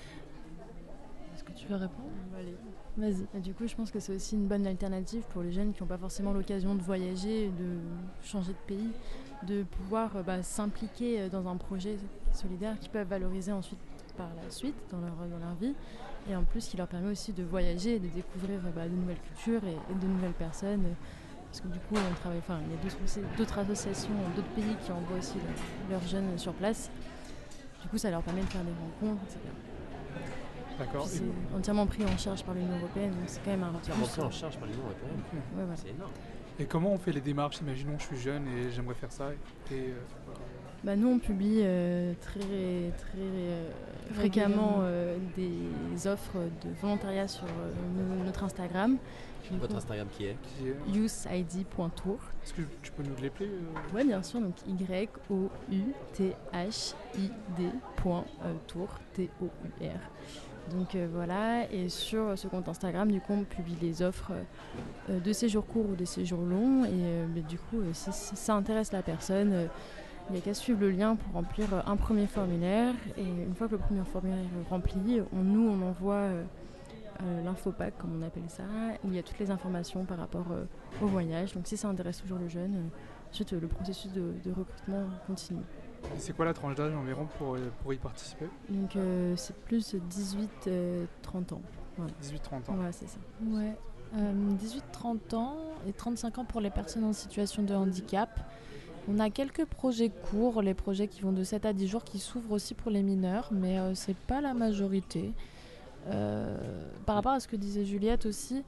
Est-ce que tu veux répondre? Allez. Vas-y. Et du coup, je pense que c'est aussi une bonne alternative pour les jeunes qui n'ont pas forcément l'occasion de voyager, de changer de pays, de pouvoir euh, bah, s'impliquer euh, dans un projet solidaire qu'ils peuvent valoriser ensuite par la suite dans leur, dans leur vie. Et en plus, qui leur permet aussi de voyager et de découvrir euh, bah, de nouvelles cultures et, et de nouvelles personnes. euh, Parce que du coup, on travaille, enfin, il y a d'autres, d'autres associations, d'autres pays qui envoient aussi le- leurs jeunes sur place. Du coup, ça leur permet de faire des rencontres, et cetera. D'accord. Puis Et- c'est entièrement pris en charge par l'Union européenne, donc c'est quand même un Entièrement plus. pris en charge par l'Union européenne. Ok. Ouais, voilà. C'est énorme. Et comment on fait les démarches? Imaginons je suis jeune et j'aimerais faire ça. Et, euh, Bah, nous, on publie euh, très, très euh, fréquemment euh, des offres de volontariat sur euh, no- notre Instagram. Votre Instagram qui est youthid point tour. Est-ce que tu peux nous l'épeler euh... Oui, bien sûr, donc Y O U T H I D point euh, tour, T O U R. Donc euh, voilà, et sur ce compte Instagram, du coup, on publie les offres euh, de séjours courts ou de séjours longs. Et euh, mais du coup, euh, si, si ça intéresse la personne, euh, il n'y a qu'à suivre le lien pour remplir euh, un premier formulaire. Et une fois que le premier formulaire est rempli, on, nous, on envoie euh, euh, l'infopack, comme on appelle ça, où il y a toutes les informations par rapport euh, au voyage. Donc si ça intéresse toujours le jeune, euh, ensuite euh, le processus de, de recrutement continue. Et c'est quoi la tranche d'âge environ pour, pour y participer? Donc euh, c'est plus dix-huit trente ans. Voilà. dix-huit trente ans. Ouais, c'est ça. Ouais. Euh, dix-huit trente ans et trente-cinq ans pour les personnes en situation de handicap. On a quelques projets courts, les projets qui vont de sept à dix jours, qui s'ouvrent aussi pour les mineurs, mais euh, c'est pas la majorité. Euh, par rapport à ce que disait Juliette aussi,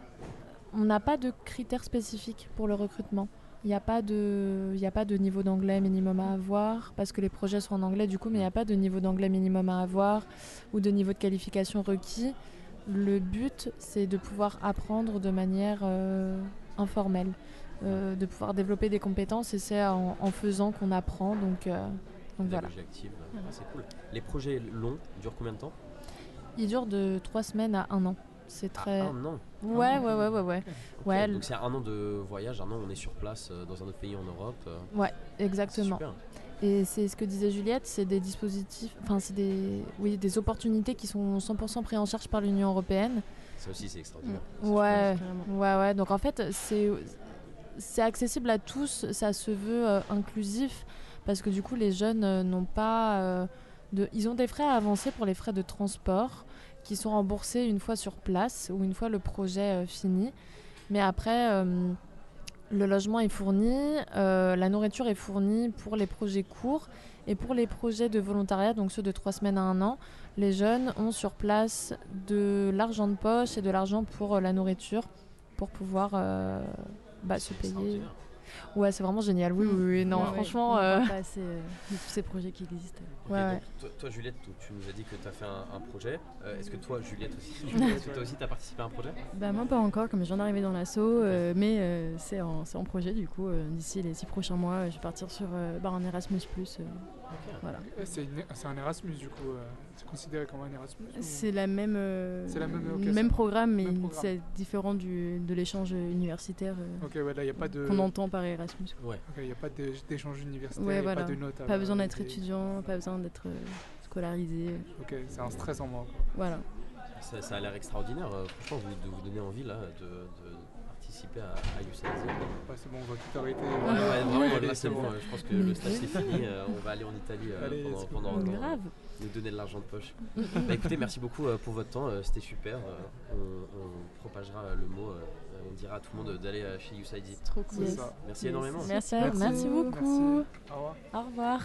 on n'a pas de critères spécifiques pour le recrutement. Il n'y a pas de, il n'y a pas de niveau d'anglais minimum à avoir, parce que les projets sont en anglais du coup, mais il n'y a pas de niveau d'anglais minimum à avoir ou de niveau de qualification requis. Le but, c'est de pouvoir apprendre de manière euh, informelle, euh, de pouvoir développer des compétences, et c'est en, en faisant qu'on apprend. Donc, euh, donc voilà. Active, ah, c'est cool. Les projets longs durent combien de temps? Ils durent de trois semaines à un an. C'est très. Ah, un an. Ouais, ouais, ouais, ouais, ouais. Okay. Ouais. Donc c'est un an de voyage, un an on est sur place euh, dans un autre pays en Europe. Euh... Ouais, exactement. Super. Et c'est ce que disait Juliette, c'est des dispositifs, enfin c'est des, oui, des opportunités qui sont cent pour cent prises en charge par l'Union européenne. Ça aussi c'est extraordinaire. Mmh. Ouais, ouais, ouais. Donc en fait c'est c'est accessible à tous, ça se veut euh, inclusif, parce que du coup les jeunes euh, n'ont pas euh, de, ils ont des frais à avancer pour les frais de transport, qui sont remboursés une fois sur place ou une fois le projet euh, fini. Mais après, euh, le logement est fourni, euh, la nourriture est fournie pour les projets courts, et pour les projets de volontariat, donc ceux de trois semaines à un an, les jeunes ont sur place de l'argent de poche et de l'argent pour euh, la nourriture, pour pouvoir euh, bah, se payer. Ouais, c'est vraiment génial. Oui, oui, oui. Non, ouais, franchement. Ouais, on euh... voit pas assez euh, de tous ces projets qui existent. Okay, ouais, donc, ouais. Toi, toi, Juliette, tu nous as dit que tu as fait un, un projet. Euh, est-ce que toi, Juliette aussi, Juliette, toi aussi, tu as participé à un projet? Bah, moi, pas encore, comme je viens d'arriver dans l'asso, euh, mais euh, c'est en, en projet. Du coup, euh, d'ici les six prochains mois, je vais partir sur euh, bah, un Erasmus plus. Euh, okay. Voilà. C'est, une, c'est un Erasmus, du coup. Euh, c'est considéré comme un Erasmus? C'est, la même, euh, c'est la même, okay, même programme, mais même programme. C'est différent du, de l'échange universitaire euh, okay, ouais, là, y a pas de... qu'on entend par Erasmus. Ouais. Il n'y a pas d'échange universitaire, ouais, y a voilà. pas de notes. Pas besoin d'être étudiant, pas besoin d'être euh, scolarisé. Ok, c'est un stress en moins. Voilà. Ça, ça a l'air extraordinaire. Euh, franchement, vous, de vous donner envie là, de, de participer à, à U C I D. Ouais, c'est bon, on va tout arrêter. Ouais, ouais, vraiment, ouais, là, c'est bon. Je pense que le stage c'est fini. Euh, on va aller en Italie euh, Allez, pendant, pendant grave. Euh, nous donner de l'argent de poche. Bah, écoutez, merci beaucoup euh, pour votre temps. Euh, c'était super. Euh, on, on propagera le mot. Euh, on dira à tout le monde d'aller chez U C I D. Trop cool. Yes. Merci yes. énormément. Merci, merci, merci beaucoup. Merci. Au revoir. Au revoir.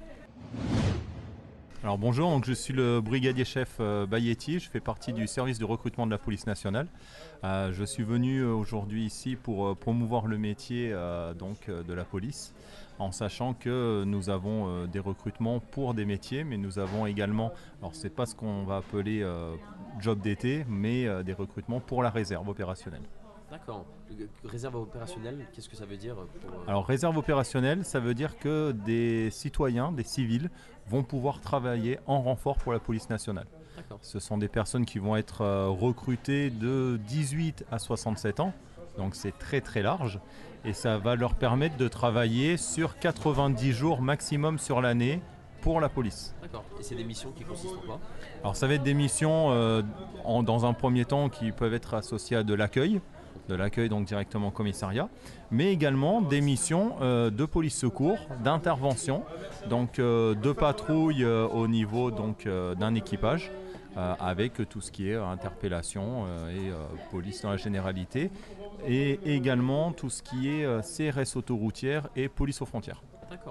Alors bonjour, donc je suis le brigadier chef euh, Bayetti, je fais partie du service de recrutement de la police nationale. Euh, je suis venu aujourd'hui ici pour euh, promouvoir le métier euh, donc, euh, de la police, en sachant que nous avons euh, des recrutements pour des métiers, mais nous avons également, alors c'est pas ce qu'on va appeler euh, job d'été, mais euh, des recrutements pour la réserve opérationnelle. D'accord. Réserve opérationnelle, qu'est-ce que ça veut dire pour... Alors réserve opérationnelle, ça veut dire que des citoyens, des civils, vont pouvoir travailler en renfort pour la police nationale. D'accord. Ce sont des personnes qui vont être euh, recrutées de dix-huit à soixante-sept ans, donc c'est très très large, et ça va leur permettre de travailler sur quatre-vingt-dix jours maximum sur l'année pour la police. D'accord. Et c'est des missions qui consistent en quoi? Alors ça va être des missions euh, en, dans un premier temps qui peuvent être associées à de l'accueil, de l'accueil donc directement au commissariat, mais également des missions euh, de police secours, d'intervention, donc euh, de patrouille euh, au niveau donc euh, d'un équipage, euh, avec tout ce qui est interpellation euh, et euh, police dans la généralité, et également tout ce qui est euh, C R S autoroutière et police aux frontières. D'accord. Ok.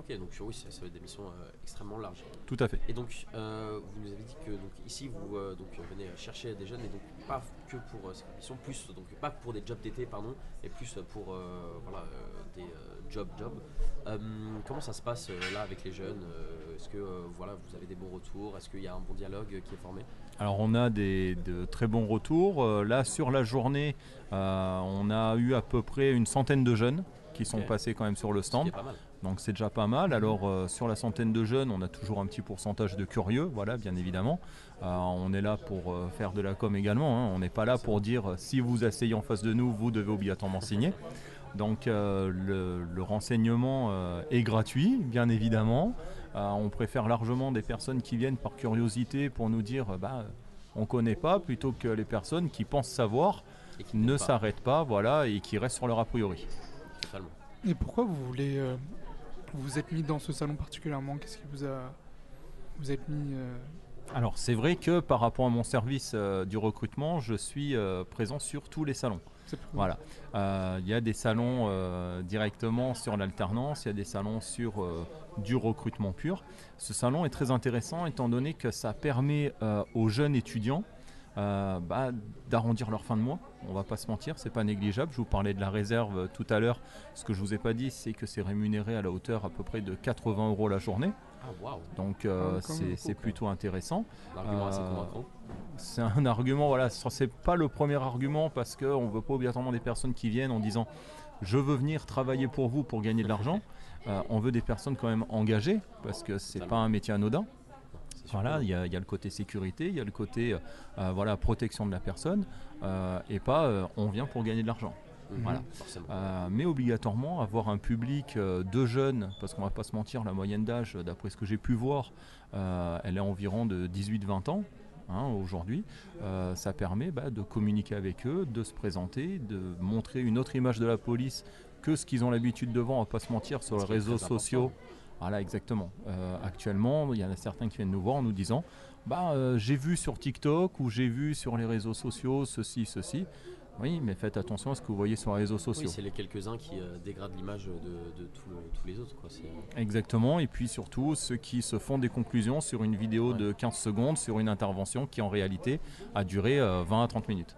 Ok, donc oui, ça, ça va être des missions euh, extrêmement larges. Tout à fait. Et donc, euh, vous nous avez dit que donc, ici, vous euh, donc, venez chercher des jeunes, et donc pas que pour euh, ces missions, plus, donc pas pour des jobs d'été, pardon, et plus pour euh, voilà, euh, des euh, jobs jobs. Euh, comment ça se passe euh, là avec les jeunes euh, Est-ce que euh, voilà, vous avez des bons retours? Est-ce qu'il y a un bon dialogue euh, qui est formé? Alors on a des, de très bons retours. Euh, là sur la journée, euh, on a eu à peu près une centaine de jeunes qui sont Ok. passés quand même sur le stand. C'est pas mal. Donc c'est déjà pas mal. Alors euh, sur la centaine de jeunes, on a toujours un petit pourcentage de curieux, voilà, bien évidemment. Euh, on est là pour euh, faire de la com également, hein. On n'est pas là pour dire euh, si vous asseyez en face de nous, vous devez obligatoirement signer. Donc euh, le, le renseignement euh, est gratuit, bien évidemment. Euh, on préfère largement des personnes qui viennent par curiosité pour nous dire euh, bah, on ne connaît pas, plutôt que les personnes qui pensent savoir, Et qui ne n'aiment pas. s'arrêtent pas, voilà, et qui restent sur leur a priori. Totalement. Et pourquoi vous voulez euh, vous vous êtes mis dans ce salon particulièrement? Qu'est-ce qui vous a vous êtes mis euh, Alors c'est vrai que par rapport à mon service euh, du recrutement, je suis euh, présent sur tous les salons. C'est plus- Voilà. Euh, Il y a des salons euh, directement sur l'alternance, il y a des salons sur euh, du recrutement pur. Ce salon est très intéressant étant donné que ça permet euh, aux jeunes étudiants euh, bah, d'arrondir leur fin de mois. On va pas se mentir, c'est pas négligeable. Je vous parlais de la réserve euh, tout à l'heure. Ce que je vous ai pas dit, c'est que c'est rémunéré à la hauteur à peu près de quatre-vingts euros la journée. Ah waouh. Donc euh, Ah oui, quand même c'est beaucoup, c'est quoi. plutôt intéressant. L'argument assez Euh, convaincant. C'est un argument, voilà, ce c'est pas le premier argument parce qu'on ne veut pas obligatoirement des personnes qui viennent en disant je veux venir travailler pour vous pour gagner de l'argent. Euh, on veut des personnes quand même engagées parce que c'est pas un métier anodin. C'est Voilà, surprenant. il y, a- il y a le côté sécurité, il y a le côté euh, euh, voilà, protection de la personne euh, et pas euh, on vient pour gagner de l'argent. Mhm, Voilà. Forcément. Euh, mais obligatoirement avoir un public euh, de jeunes, parce qu'on va pas se mentir, la moyenne d'âge, d'après ce que j'ai pu voir, euh, elle est environ de dix-huit vingt ans hein, aujourd'hui. Euh, ça permet bah, de communiquer avec eux, de se présenter, de montrer une autre image de la police que ce qu'ils ont l'habitude de voir, on va pas se mentir, sur les Ce qui est réseaux très sociaux. important. Voilà, exactement. Euh, actuellement, il y en a certains qui viennent nous voir en nous disant bah, euh, j'ai vu sur TikTok ou j'ai vu sur les réseaux sociaux ceci, ceci. Oui, mais faites attention à ce que vous voyez sur les réseaux sociaux. Oui, c'est les quelques-uns qui euh, dégradent l'image de, de tout le- tous les autres. Quoi. C'est, euh, Exactement, et puis surtout ceux qui se font des conclusions sur une vidéo Ouais. de quinze secondes, sur une intervention qui en réalité a duré euh, vingt à trente minutes.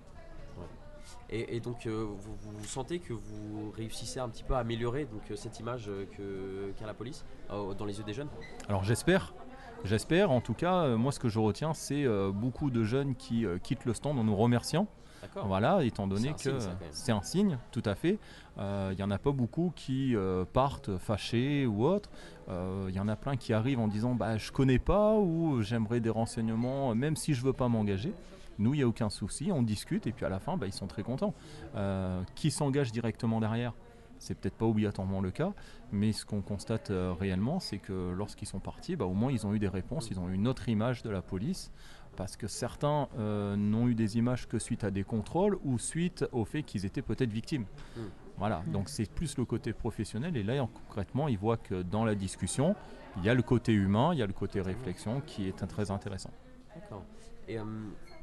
Et, et donc, euh, vous, vous sentez que vous réussissez un petit peu à améliorer donc, euh, cette image euh, que, qu'a la police euh, dans les yeux des jeunes? Alors j'espère, j'espère, en tout cas, euh, moi ce que je retiens, c'est euh, beaucoup de jeunes qui euh, quittent le stand en nous remerciant. D'accord. Voilà, étant donné C'est un que signe, ça, quand même. c'est un signe, tout à fait. Euh, Il n'y en a pas beaucoup qui euh, partent fâchés ou autre. Euh, Il y en a plein qui arrivent en disant bah, je connais pas ou j'aimerais des renseignements, même si je veux pas m'engager. Nous, il n'y a aucun souci, on discute et puis à la fin, bah, ils sont très contents. Euh, qui s'engage directement derrière? C'est peut-être pas obligatoirement le cas, mais ce qu'on constate euh, réellement, c'est que lorsqu'ils sont partis, bah, au moins ils ont eu des réponses, ils ont eu une autre image de la police. Parce que certains euh, n'ont eu des images que suite à des contrôles ou suite au fait qu'ils étaient peut-être victimes. Mm. Voilà, donc c'est plus le côté professionnel. Et là, en- concrètement, ils voient que dans la discussion, il y a le côté humain, il y a le côté réflexion qui est un- très intéressant. D'accord. Et euh,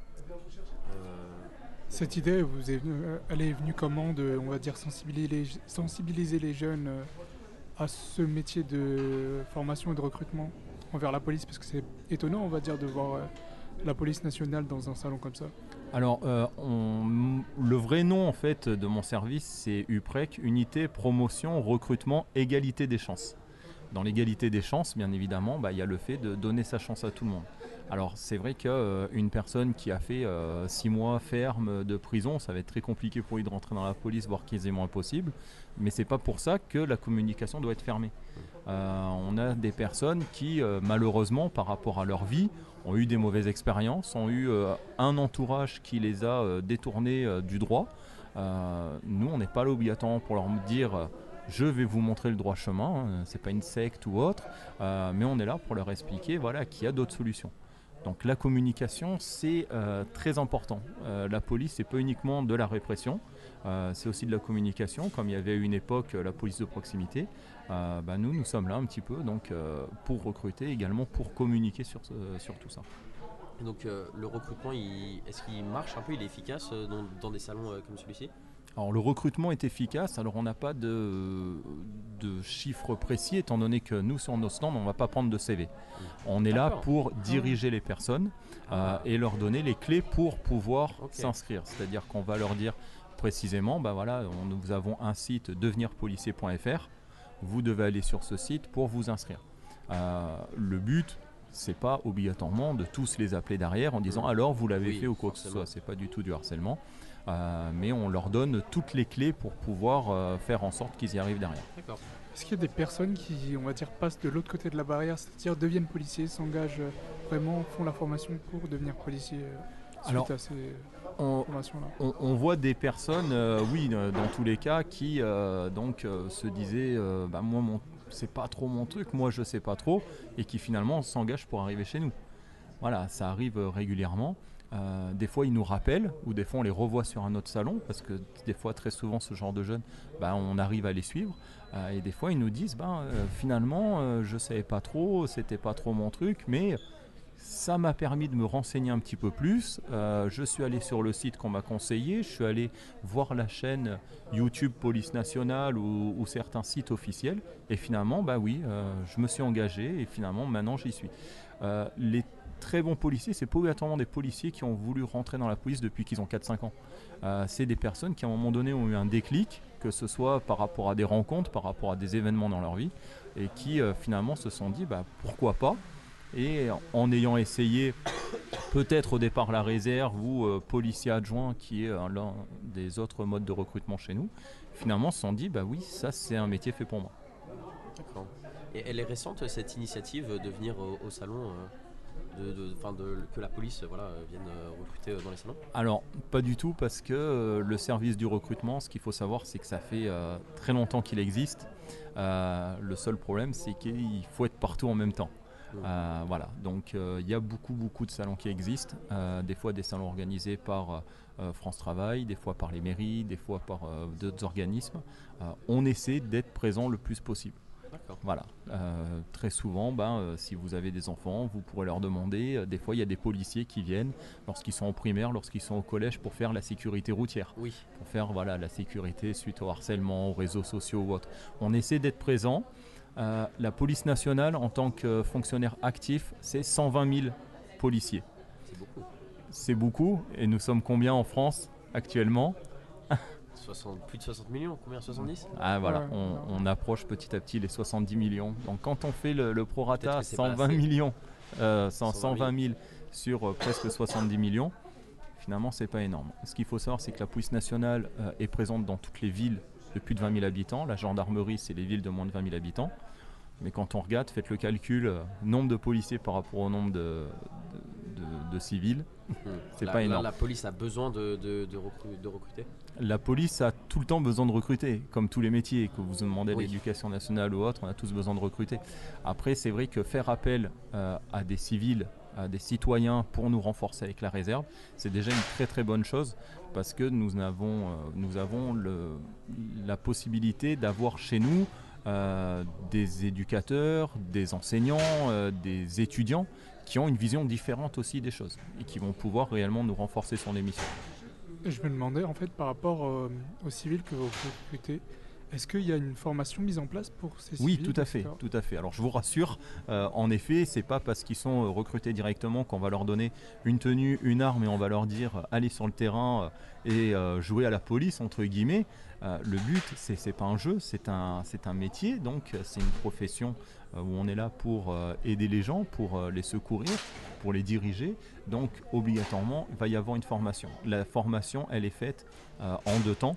euh, Cette idée, vous est venue- euh, elle est venue comment de, on va dire, sensibiliser les, sensibiliser les jeunes euh, à ce métier de formation et de recrutement envers la police? Parce que c'est étonnant, on va dire, de voir euh, la police nationale dans un salon comme ça. Alors, euh, on- le vrai nom en fait de mon service, c'est U P R E C, Unité Promotion Recrutement Égalité des chances. Dans l'égalité des chances, bien évidemment, bah, il y a le fait de donner sa chance à tout le monde. Alors, c'est vrai qu'une euh, personne qui a fait euh, six mois ferme de prison, ça va être très compliqué pour lui de rentrer dans la police, voire quasiment impossible. Mais c'est pas pour ça que la communication doit être fermée. Euh, on a des personnes qui, euh, malheureusement, par rapport à leur vie, ont eu des mauvaises expériences, ont eu euh, un entourage qui les a euh, détournés euh, du droit. Euh, nous, on n'est pas là obligatoirement pour leur dire euh, je vais vous montrer le droit chemin, hein, c'est pas une secte ou autre, euh, mais on est là pour leur expliquer voilà, qu'il y a d'autres solutions. Donc la communication, c'est euh, très important. Euh, la police, c'est pas uniquement de la répression, euh, c'est aussi de la communication, comme il y avait à une époque euh, la police de proximité. Euh, bah, nous, nous sommes là un petit peu donc, euh, pour recruter, également pour communiquer sur, ce- sur tout ça. et donc, euh, le recrutement, il- est-ce qu'il marche un peu? Il est efficace euh, dans, dans des salons euh, comme celui-ci? Alors le recrutement est efficace, alors on n'a pas de, de chiffres précis étant donné que nous sur nos stands on ne va pas prendre de C V. On est là D'accord. pour diriger les personnes euh, et leur donner les clés pour pouvoir Ok. s'inscrire. C'est-à-dire qu'on va leur dire précisément, bah voilà, on, nous avons un site devenir policier point f r, vous devez aller sur ce site pour vous inscrire. Euh, le but, c'est pas obligatoirement de tous les appeler derrière en disant alors vous l'avez Oui, fait ou quoi que ce forcément. soit, c'est pas du tout du harcèlement. Euh, mais on leur donne toutes les clés pour pouvoir euh, faire en sorte qu'ils y arrivent derrière. D'accord. Est-ce qu'il y a des personnes qui, on va dire, passent de l'autre côté de la barrière, c'est-à-dire deviennent policiers, s'engagent euh, vraiment, font la formation pour devenir policier euh, suite Alors, à ces on, formations-là? on, on voit des personnes, euh, oui, euh, dans tous les cas, qui euh, donc euh, se disaient, euh, bah, moi, mon, c'est pas trop mon truc, moi, je sais pas trop, et qui finalement s'engagent pour arriver chez nous. Voilà, ça arrive euh, régulièrement. Euh, des fois, ils nous rappellent, ou des fois, on les revoit sur un autre salon, parce que des fois, très souvent, ce genre de jeunes, bah, on arrive à les suivre. Euh, et des fois, ils nous disent, bah, euh, finalement, euh, je savais pas trop, c'était pas trop mon truc, mais ça m'a permis de me renseigner un petit peu plus. Euh, je suis allé sur le site qu'on m'a conseillé, je suis allé voir la chaîne YouTube Police Nationale ou, ou certains sites officiels. Et finalement, bah oui, euh, je me suis engagé et finalement, maintenant, j'y suis. Euh, les très bons policiers, c'est pas obligatoirement des policiers qui ont voulu rentrer dans la police depuis qu'ils ont quatre cinq ans. Euh, c'est des personnes qui à un moment donné ont eu un déclic, que ce soit par rapport à des rencontres, par rapport à des événements dans leur vie, et qui euh, finalement se sont dit bah, pourquoi pas. Et en ayant essayé peut-être au départ la réserve ou euh, policier adjoint, qui est euh, l'un des autres modes de recrutement chez nous, finalement se sont dit bah oui, ça c'est un métier fait pour moi. D'accord. Et elle est récente cette initiative de venir au, au salon euh... De, de, de, que la police voilà, vienne recruter dans les salons? Alors, pas du tout, parce que euh, le service du recrutement, ce qu'il faut savoir, c'est que ça fait euh, très longtemps qu'il existe. Euh, le seul problème, c'est qu'il faut être partout en même temps. Mmh. Euh, voilà, donc il euh, y a beaucoup, beaucoup de salons qui existent. Euh, des fois, des salons organisés par euh, France Travail, des fois par les mairies, des fois par euh, d'autres organismes. Euh, on essaie d'être présent le plus possible. D'accord. Voilà. Euh, très souvent, ben, euh, si vous avez des enfants, vous pourrez leur demander. Euh, des fois, il y a des policiers qui viennent lorsqu'ils sont en primaire, lorsqu'ils sont au collège, pour faire la sécurité routière. Oui. Pour faire voilà, la sécurité suite au harcèlement, aux réseaux sociaux ou autres. On essaie d'être présent. Euh, la police nationale, en tant que fonctionnaire actif, c'est cent vingt mille policiers. C'est beaucoup. C'est beaucoup. Et nous sommes combien en France actuellement ? soixante, plus de soixante millions, combien? soixante-dix? Ah voilà, ouais. on, on approche petit à petit les soixante-dix millions. Donc quand on fait le, le prorata cent vingt assez. millions, euh, cent, cent vingt mille sur euh, presque soixante-dix millions, finalement c'est pas énorme. Ce qu'il faut savoir, c'est que la police nationale euh, est présente dans toutes les villes de plus de vingt mille habitants. La gendarmerie, c'est les villes de moins de vingt mille habitants. Mais quand on regarde, faites le calcul, euh, nombre de policiers par rapport au nombre de, de, de, de civils, mmh. c'est la, pas énorme. La, la police a besoin de, de, de, recru- de recruter? La police a tout le temps besoin de recruter, comme tous les métiers, que vous demandez à oui. l'éducation nationale ou autre, on a tous besoin de recruter. Après, c'est vrai que faire appel euh, à des civils, à des citoyens pour nous renforcer avec la réserve, c'est déjà une très très bonne chose, parce que nous avons, euh, nous avons le, la possibilité d'avoir chez nous euh, des éducateurs, des enseignants, euh, des étudiants qui ont une vision différente aussi des choses et qui vont pouvoir réellement nous renforcer sur les missions. Je me demandais en fait par rapport euh, aux civils que vous recrutez, est-ce qu'il y a une formation mise en place pour ces civils? Oui, tout à fait, tout à fait. Alors je vous rassure, euh, en effet, c'est pas parce qu'ils sont euh, recrutés directement qu'on va leur donner une tenue, une arme et on va leur dire euh, allez sur le terrain euh, et euh, jouer à la police entre guillemets. Euh, le but, c'est, c'est pas un jeu, c'est un, c'est un métier, donc c'est une profession euh, où on est là pour euh, aider les gens, pour euh, les secourir, pour les diriger. Donc obligatoirement, il va y avoir une formation. La formation, elle est faite euh, en deux temps.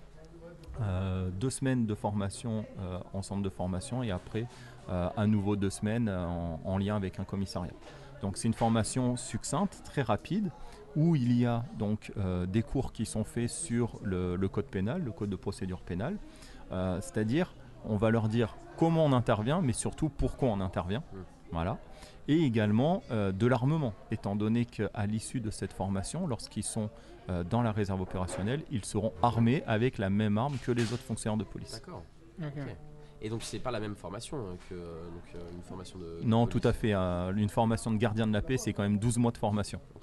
Euh, deux semaines de formation euh, en centre de formation et après euh, à nouveau deux semaines euh, en, en lien avec un commissariat. Donc c'est une formation succincte, très rapide, où il y a donc euh, des cours qui sont faits sur le, le code pénal, le code de procédure pénale, euh, c'est-à-dire on va leur dire comment on intervient, mais surtout pourquoi on intervient. Mmh. Voilà. Et également euh, de l'armement, étant donné qu'à l'issue de cette formation, lorsqu'ils sont euh, dans la réserve opérationnelle, ils seront armés avec la même arme que les autres fonctionnaires de police. D'accord. Okay. Okay. Et donc c'est pas la même formation hein, que euh, donc, euh, une formation de... Non, de tout à fait. Euh, une formation de gardien de la paix, c'est quand même douze mois de formation. Ok.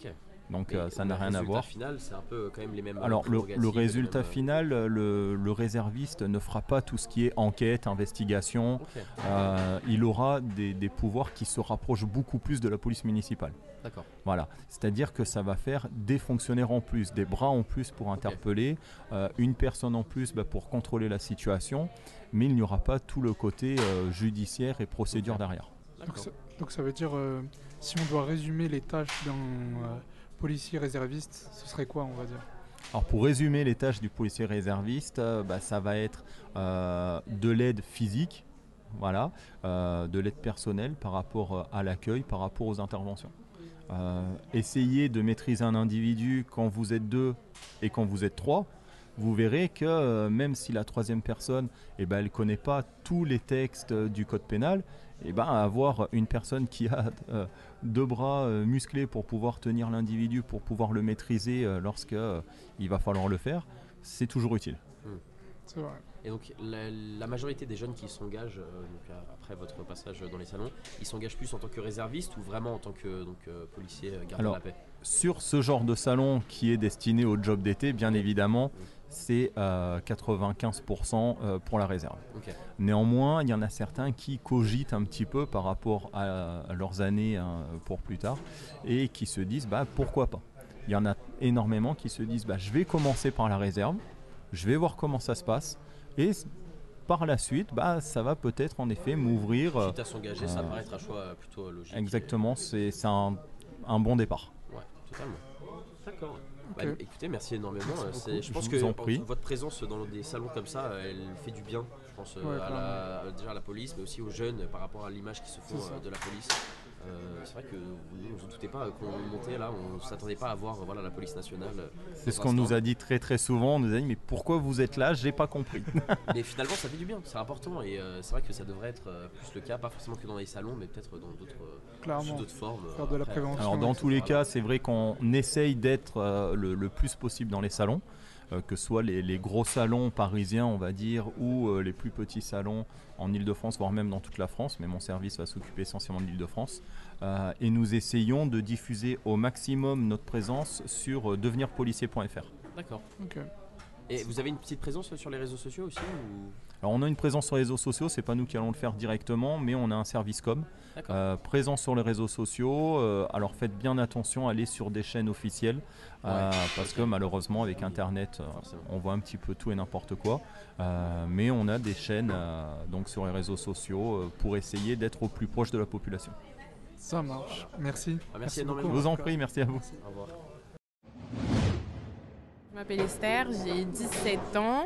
Donc Mais euh, ça le n'a rien à voir. résultat final, c'est un peu quand même les mêmes. Alors le, prérogatives, le les résultat mêmes, euh, final, le, le réserviste ne fera pas tout ce qui est enquête, investigation. Ok. Euh, il aura des, des pouvoirs qui se rapprochent beaucoup plus de la police municipale. D'accord. Voilà, c'est-à-dire que ça va faire des fonctionnaires en plus, des bras en plus pour interpeller, euh, une personne en plus bah, pour contrôler la situation, mais il n'y aura pas tout le côté euh, judiciaire et procédure derrière. Donc ça, donc ça veut dire, euh, si on doit résumer les tâches d'un euh, policier réserviste, ce serait quoi, on va dire? Alors pour résumer les tâches du policier réserviste, euh, bah, ça va être euh, de l'aide physique, voilà, euh, de l'aide personnelle par rapport à l'accueil, par rapport aux interventions. Euh, essayer de maîtriser un individu quand vous êtes deux et quand vous êtes trois, vous verrez que euh, même si la troisième personne eh ben, elle ne connaît pas tous les textes euh, du code pénal, eh ben, avoir une personne qui a euh, deux bras euh, musclés pour pouvoir tenir l'individu, pour pouvoir le maîtriser euh, lorsque euh, il va falloir le faire, c'est toujours utile. Hmm. C'est vrai. Et donc la, la majorité des jeunes qui s'engagent euh, donc, euh, après votre passage dans les salons, ils s'engagent plus en tant que réservistes ou vraiment en tant que donc, euh, policier euh, gardien Alors, de la paix? sur ce genre de salon qui est destiné au job d'été, bien évidemment, c'est euh, quatre-vingt-quinze pour cent euh, pour la réserve. Ok. Néanmoins, il y en a certains qui cogitent un petit peu par rapport à, à leurs années hein, pour plus tard et qui se disent bah, pourquoi pas. Il y en a énormément qui se disent bah, je vais commencer par la réserve, je vais voir comment ça se passe et par la suite, bah, ça va peut-être en effet m'ouvrir. Quitte à s'engager, ça paraît être un choix plutôt logique. Exactement, c'est c'est un, un bon départ. Ouais, totalement. D'accord. Ok. Bah, écoutez, merci énormément. Merci Euh, beaucoup. c'est- je pense Je que vous en prie. votre présence dans des salons comme ça, euh, elle fait du bien, je pense, euh, Ouais, à la, déjà à la police, mais aussi aux jeunes euh, par rapport à l'image qui se font C'est ça. euh, de la police. Euh, c'est vrai que vous ne vous doutez pas euh, quand on montait là, on ne s'attendait pas à voir euh, voilà, la police nationale. euh, C'est dans ce un qu'on nous stand. a dit très très souvent. On nous a dit mais pourquoi vous êtes là? J'ai pas compris. Mais finalement, ça fait du bien, c'est important et euh, c'est vrai que ça devrait être euh, plus le cas, pas forcément que dans les salons, mais peut-être dans d'autres euh, Clairement. sous d'autres formes. Faire de la après. prévention. Alors dans et tous les cetera. cas, c'est vrai qu'on essaye d'être euh, le, le plus possible dans les salons, euh, que ce soit les, les gros salons parisiens, on va dire, ou euh, les plus petits salons en Ile-de-France, voire même dans toute la France, mais mon service va s'occuper essentiellement de l'Ile-de-France. Euh, et nous essayons de diffuser au maximum notre présence sur euh, devenir policier point f r. D'accord. Ok. Et vous avez une petite présence sur les réseaux sociaux aussi ou... Alors on a une présence sur les réseaux sociaux, c'est pas nous qui allons le faire directement, mais on a un service com. D'accord. Euh, présent sur les réseaux sociaux, euh, alors faites bien attention à aller sur des chaînes officielles, euh, Ouais, parce ok. que malheureusement avec internet euh, Forcément. on voit un petit peu tout et n'importe quoi, Euh, mais on a des chaînes euh, donc sur les réseaux sociaux euh, pour essayer d'être au plus proche de la population. Ça marche. Merci. Ah, merci beaucoup, énormément. Je vous en tout cas. prie, merci à vous. Au revoir. Je m'appelle Esther, j'ai dix-sept ans.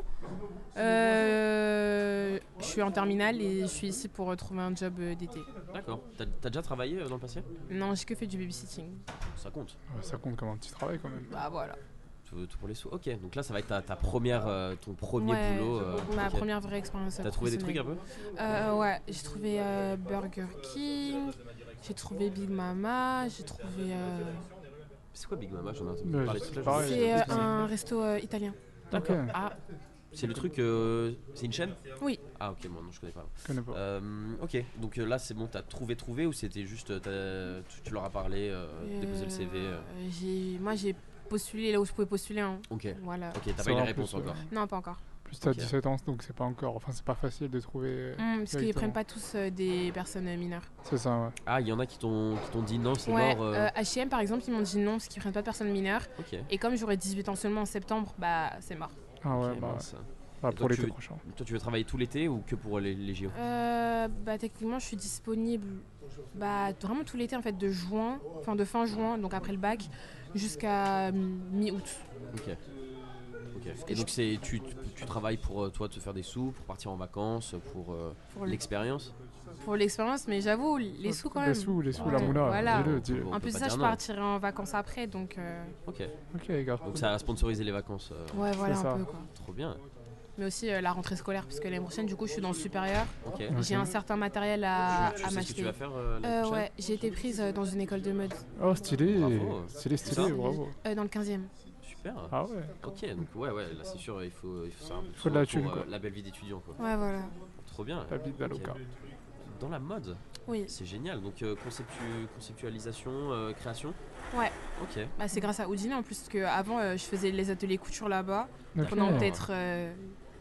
Euh, je suis en terminale et je suis ici pour trouver un job euh, d'été. D'accord. T'as t'as déjà travaillé euh, dans le passé? Non, j'ai que fait du babysitting. Ça compte. Ouais, ça compte comme un petit travail quand même. Bah voilà. Tout, tout pour les sous. Ok, donc là ça va être ta, ta première, euh, ton premier Ouais, boulot. euh, ma ok. première vraie expérience. T'as trouvé des trucs un peu? euh, Ouais, j'ai trouvé euh, Burger King, j'ai trouvé Big Mama, j'ai trouvé. euh, C'est quoi Big Mama? J'en ai entendu Ouais, parler c'est toute la pareil. journée. C'est euh, un resto euh, italien. D'accord. Ok. Ah, C'est le truc. euh, c'est une chaîne? oui. Ah ok, moi non, je connais pas. Je connais pas. Euh, ok, donc euh, là c'est bon, t'as trouvé trouvé ou c'était juste euh, t'as- tu, tu leur as parlé, euh, déposé le C V euh. Euh, j'ai- Moi j'ai postulé là où je pouvais postuler. hein. Ok. Voilà. Ok, t'as Ça pas eu va, les en réponses plus, encore. Non, pas encore. Plus t'as Ok. dix-sept ans, donc c'est pas encore. Enfin, c'est pas facile de trouver. euh, Hum, parce qu'ils directement. prennent pas tous euh, des personnes euh, mineures. C'est ça, ouais. Ah, il y en a qui t'ont qui t'ont dit non, c'est Ouais, mort. euh. euh, H et M par exemple, ils m'ont dit non parce qu'ils prennent pas de personnes mineures. Ok. Et comme j'aurai dix-huit ans seulement en septembre, bah c'est mort. Ah ouais, Ok, bah, mince. bah, Et pour toi, l'été tu- prochain. Toi, tu veux travailler tout l'été ou que pour les, les J O? Euh, bah techniquement, je suis disponible bah vraiment tout l'été en fait, de juin, enfin de fin juin, donc après le bac, jusqu'à mi-août. Ok. Ok. Et donc c'est tu, tu, tu travailles pour euh, toi te faire des sous, pour partir en vacances, pour, euh, Pour le- l'expérience. Pour l'expérience, mais j'avoue, les sous quand Les même. sous, les sous, Ouais. la moula. Voilà. Dis-le, dis-le. On En peut plus pas de ça, dire je non. partirai en vacances après, donc euh, Ok. Ok, les gars. Donc ça a sponsorisé les vacances. euh, ouais, voilà ça. un peu quoi. Trop bien. Mais aussi euh, la rentrée scolaire, parce que l'année prochaine, du coup, je suis dans le supérieur. Ok. J'ai un certain matériel à, tu, tu à sais ce que m'acheter. tu vas faire euh, l'année Euh, prochaine? ouais, j'ai été prise euh, dans une école de mode Oh, stylé. Bravo. Stylé, C'est stylé, ça bravo. euh, dans le quinzième. Super. Ah ouais. Ok, donc ouais, ouais, là c'est sûr, il faut, il faut faire un peu Faut de la pour, thune, euh, quoi. la belle vie d'étudiant, quoi. Ouais, voilà. Trop bien. La vie d'Aloca. Ok. Dans la mode. Oui. C'est génial. Donc euh, conceptu- conceptualisation, euh, création. Ouais. Ok. Bah, c'est grâce à Houdini en plus, parce qu'avant, euh, je faisais les ateliers couture là-bas D'accord. pendant peut-être euh,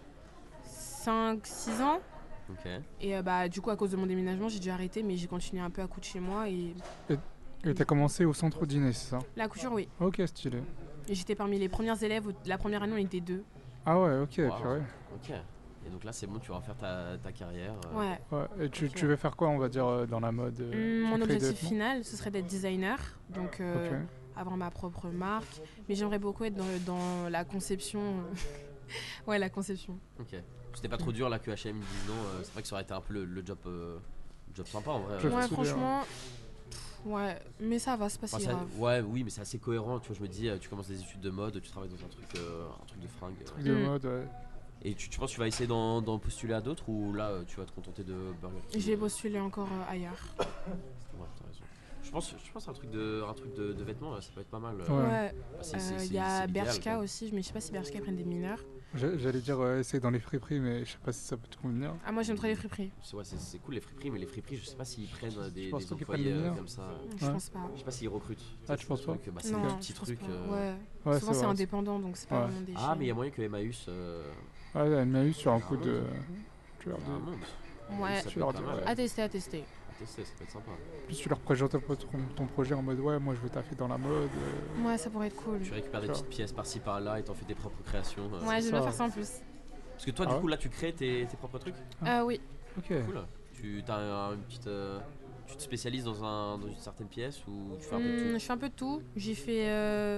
cinq six ans. Ok. Et euh, bah, du coup, à cause de mon déménagement, j'ai dû arrêter, mais j'ai continué un peu à coudre chez moi. Et Et et t'as commencé au centre Houdini, c'est ça? la couture, oui. Ok, stylé. Et j'étais parmi les premières élèves. La première année, on était deux. Ah ouais, ok, Wow. purée. Ok. Et donc là, c'est bon, tu vas faire ta, ta carrière. euh, Ouais. Ouais. Et tu, tu veux faire quoi, on va dire, euh, dans la mode? euh, Hum, tu mon crées des objectif vêtements? final, ce serait d'être designer, donc euh, Ok. avoir ma propre marque. Mais j'aimerais beaucoup être dans, dans la conception. Ouais, la conception. Ok. C'était pas trop dur là que H et M dise non. euh, c'est vrai que ça aurait été un peu le, le job, euh, job sympa en vrai. Ouais, euh. franchement. Ouais, mais ça va, c'est pas Enfin, si ça- grave. ouais, oui, mais c'est assez cohérent. Tu vois, je me dis, euh, tu commences des études de mode, tu travailles dans un truc, euh, un truc de fringue. euh. Truc de Mm. mode, ouais. Et tu, tu penses que tu vas essayer d'en, d'en postuler à d'autres ou là, euh, tu vas te contenter de Burger King? Je vais postuler encore euh, ailleurs. Ouais, t'as raison. Je pense, je pense un truc de, un truc de, de vêtements, là, ça peut être pas mal. euh. Ouais. Bah, c'est- Euh, c'est- Il c'est- y a c'est l'idéal, Bershka quoi. aussi, mais je sais pas si Bershka prennent des mineurs. J'a- J'allais dire euh, essayer dans les friperies, mais je sais pas si ça peut te convenir. Ah, moi j'aime trop les friperies. C'est, ouais, c'est, c'est cool les friperies, mais les friperies, je sais pas s'ils prennent euh, des, Tu penses des pas qu'ils prennent employés des euh, mineurs? comme ça. Je pense pas. Je sais pas s'ils recrutent. Ah, tu penses pas? Truc, bah, c'est Non, des je petits pense trucs. pas. euh, Ouais. Ouais, Souvent c'est c'est vrai. indépendant, donc c'est pas Ouais. vraiment des Ah, mais il y a moyen que Emmaüs. Euh... Ouais, elle m'a eu sur un il y a coup de. monde. Tu leur Il y a un dis. monde. Ouais. Ça Tu peut leur être dis, pas mal. ouais. À tester, à tester. À tester, ça peut être sympa. Puis tu leur présentes un peu ton, ton projet en mode ouais, moi je veux taffer dans la mode. euh, Ouais, ça pourrait être cool. Tu récupères des Tu vois. petites pièces par-ci par-là et t'en fais tes propres créations. euh. Ouais, j'aime bien ça. faire ça en plus. Parce que toi, Ah du ouais coup, là, tu crées tes, tes propres trucs. Euh, oui. Ok. Cool. Tu as un- une petite. euh, Tu te spécialises dans, un, dans une certaine pièce ou tu fais un peu de Hum, tout? je fais un peu de tout. J'ai fait euh,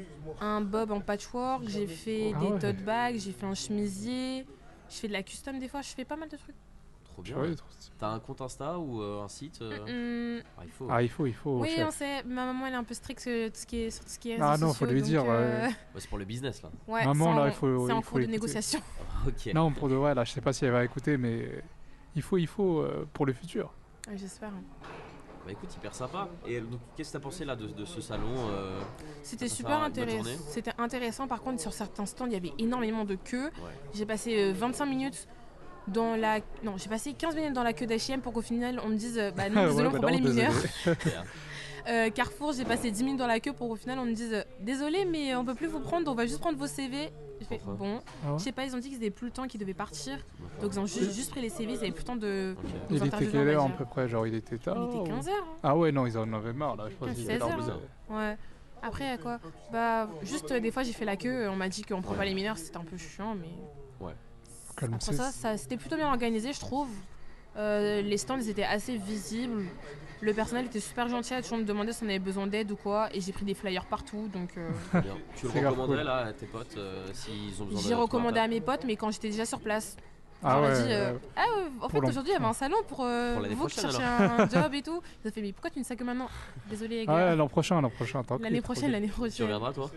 un bob en patchwork, j'ai fait Ah des ouais. tote bags, j'ai fait un chemisier, je fais de la custom des fois, je fais pas mal de trucs. Trop bien. Purée, trop stylé. T'as un compte Insta ou euh, un site euh Hum, Ah, il faut. Ah, il faut, il faut. oui, chef. on sait, ma maman elle est un peu stricte sur tout ce qui est, sur tout ce qui est Ah réseaux non, faut sociaux, lui donc, dire, euh, ouais. Ouais, c'est pour le business là. ouais, Maman, c'est là, en- il faut- c'est en il cours faut de l'écouter. négociation. Ok. Non, pour de vrai, là, je sais pas si elle va écouter, mais il faut, il faut euh, pour le futur. Ouais, J'espère. Bah écoute, hyper sympa. Et donc, qu'est-ce que t'as pensé là de, de ce salon euh, C'était ça super fait une bonne intéressant. journée C'était intéressant. Par contre, sur certains stands, il y avait énormément de queues. Ouais. J'ai passé euh, vingt-cinq minutes dans la. Non, j'ai passé quinze minutes dans la queue d'H et M pour qu'au final, on me dise euh, bah non, Ouais, désolé, on bah prend pas non, les mineurs. désolé. Euh, Carrefour, j'ai passé dix minutes dans la queue pour qu'au final, on me dise euh, désolé, mais on peut plus vous prendre, on va juste prendre vos C V. J'ai fait Enfin. bon. Ah ouais Je sais pas, ils ont dit qu'ils avaient plus le temps, qu'ils devaient partir. Donc ils ont juste, juste pris les C V, ils avaient plus le temps de. Ok. nous Il était interviewer, quelle on va heure à dire. peu près? Genre, il était tard Il était ou- quinze heures. Ah ouais, non, ils en avaient marre là. Je pense quinze, qu'ils seize étaient heures. abusés. Ouais. Après, à quoi Bah, juste euh, des fois, j'ai fait la queue. On m'a dit qu'on prend Ouais. pas les mineurs, c'était un peu chiant, mais. Ouais. Calme, Après c'est- ça, ça c'était plutôt bien organisé, je trouve. Euh, les stands ils étaient assez visibles. Le personnel était super gentil à toujours me demander si on avait besoin d'aide ou quoi. Et j'ai pris des flyers partout, donc. euh, Très bien. Tu le C'est grave recommanderais cool. là à tes potes euh, s'ils ont besoin J'ai de toi, recommandé t'as- à mes potes, mais quand j'étais déjà sur place. Ah On m'a ouais, dit, euh, ouais. ah, euh, en Pour fait, l'em- aujourd'hui, il y avait un salon pour, euh, Pour l'année vous qui prochaine, cherchez alors. un job et tout. Ils ont fait, mais pourquoi tu ne sais que maintenant Désolé, les Ah gars. ouais, l'an prochain, l'an prochain. tranquille, L'année prochaine, tranquille. l'année Tu prochaine. reviendras toi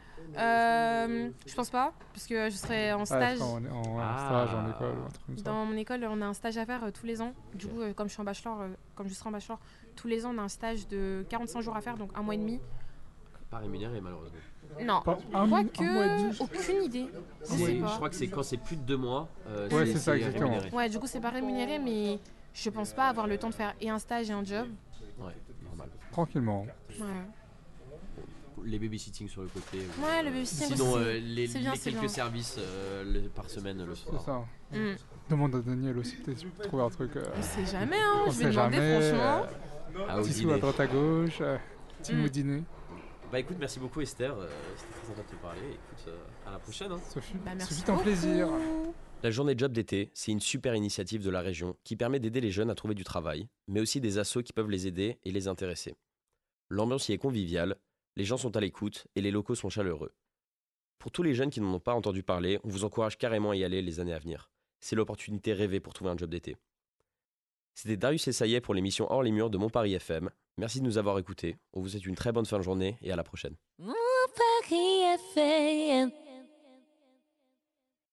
Euh, je pense pas, parce que je serai en Ouais, stage. je crois en, en, en Ah. stage, en école, un truc comme ça. Dans mon école, on a un stage à faire euh, tous les ans. Du Ok. coup, euh, comme je suis en bachelor, euh, comme je serai en bachelor, tous les ans, on a un stage de quarante-cinq jours à faire, donc un mois et demi. Pas rémunéré malheureusement. Non, Pas- un, un mois et quoique, demi. aucune idée. Je C'est- sais je pas. crois que c'est quand c'est plus de deux mois. euh, Ouais, c'est ça, exactement. rémunéré. Ouais, du coup, c'est pas rémunéré, mais je pense pas avoir le temps de faire et un stage et un job. Ouais, normal. Tranquillement. Ouais, Les babysitting sur le côté. euh, ouais le babysitting Sinon, aussi. euh, les, C'est bien, les c'est quelques bien. services euh, le- par semaine le soir. C'est ça. Mm. Demande à Daniel aussi, peut-être tu peux trouver un truc. euh, On sait jamais, hein. on Je sait vais demander, jamais, franchement. Ah, euh, au Petit sous dîner. à droite à gauche, euh, petit Mm. mot dîner. Bah écoute, merci beaucoup Esther, euh, c'était très sympa de te parler. Écoute, euh, à la prochaine. Hein. Sophie, Bah, merci Sophie, t'es un beaucoup. plaisir. La journée job d'été, c'est une super initiative de la région qui permet d'aider les jeunes à trouver du travail, mais aussi des assos qui peuvent les aider et les intéresser. L'ambiance y est conviviale, les gens sont à l'écoute et les locaux sont chaleureux. Pour tous les jeunes qui n'en ont pas entendu parler, on vous encourage carrément à y aller les années à venir. C'est l'opportunité rêvée pour trouver un job d'été. C'était Darius Essaillet pour l'émission Hors les murs de Mon Paris F M. Merci de nous avoir écoutés. On vous souhaite une très bonne fin de journée et à la prochaine. Mon Paris F M.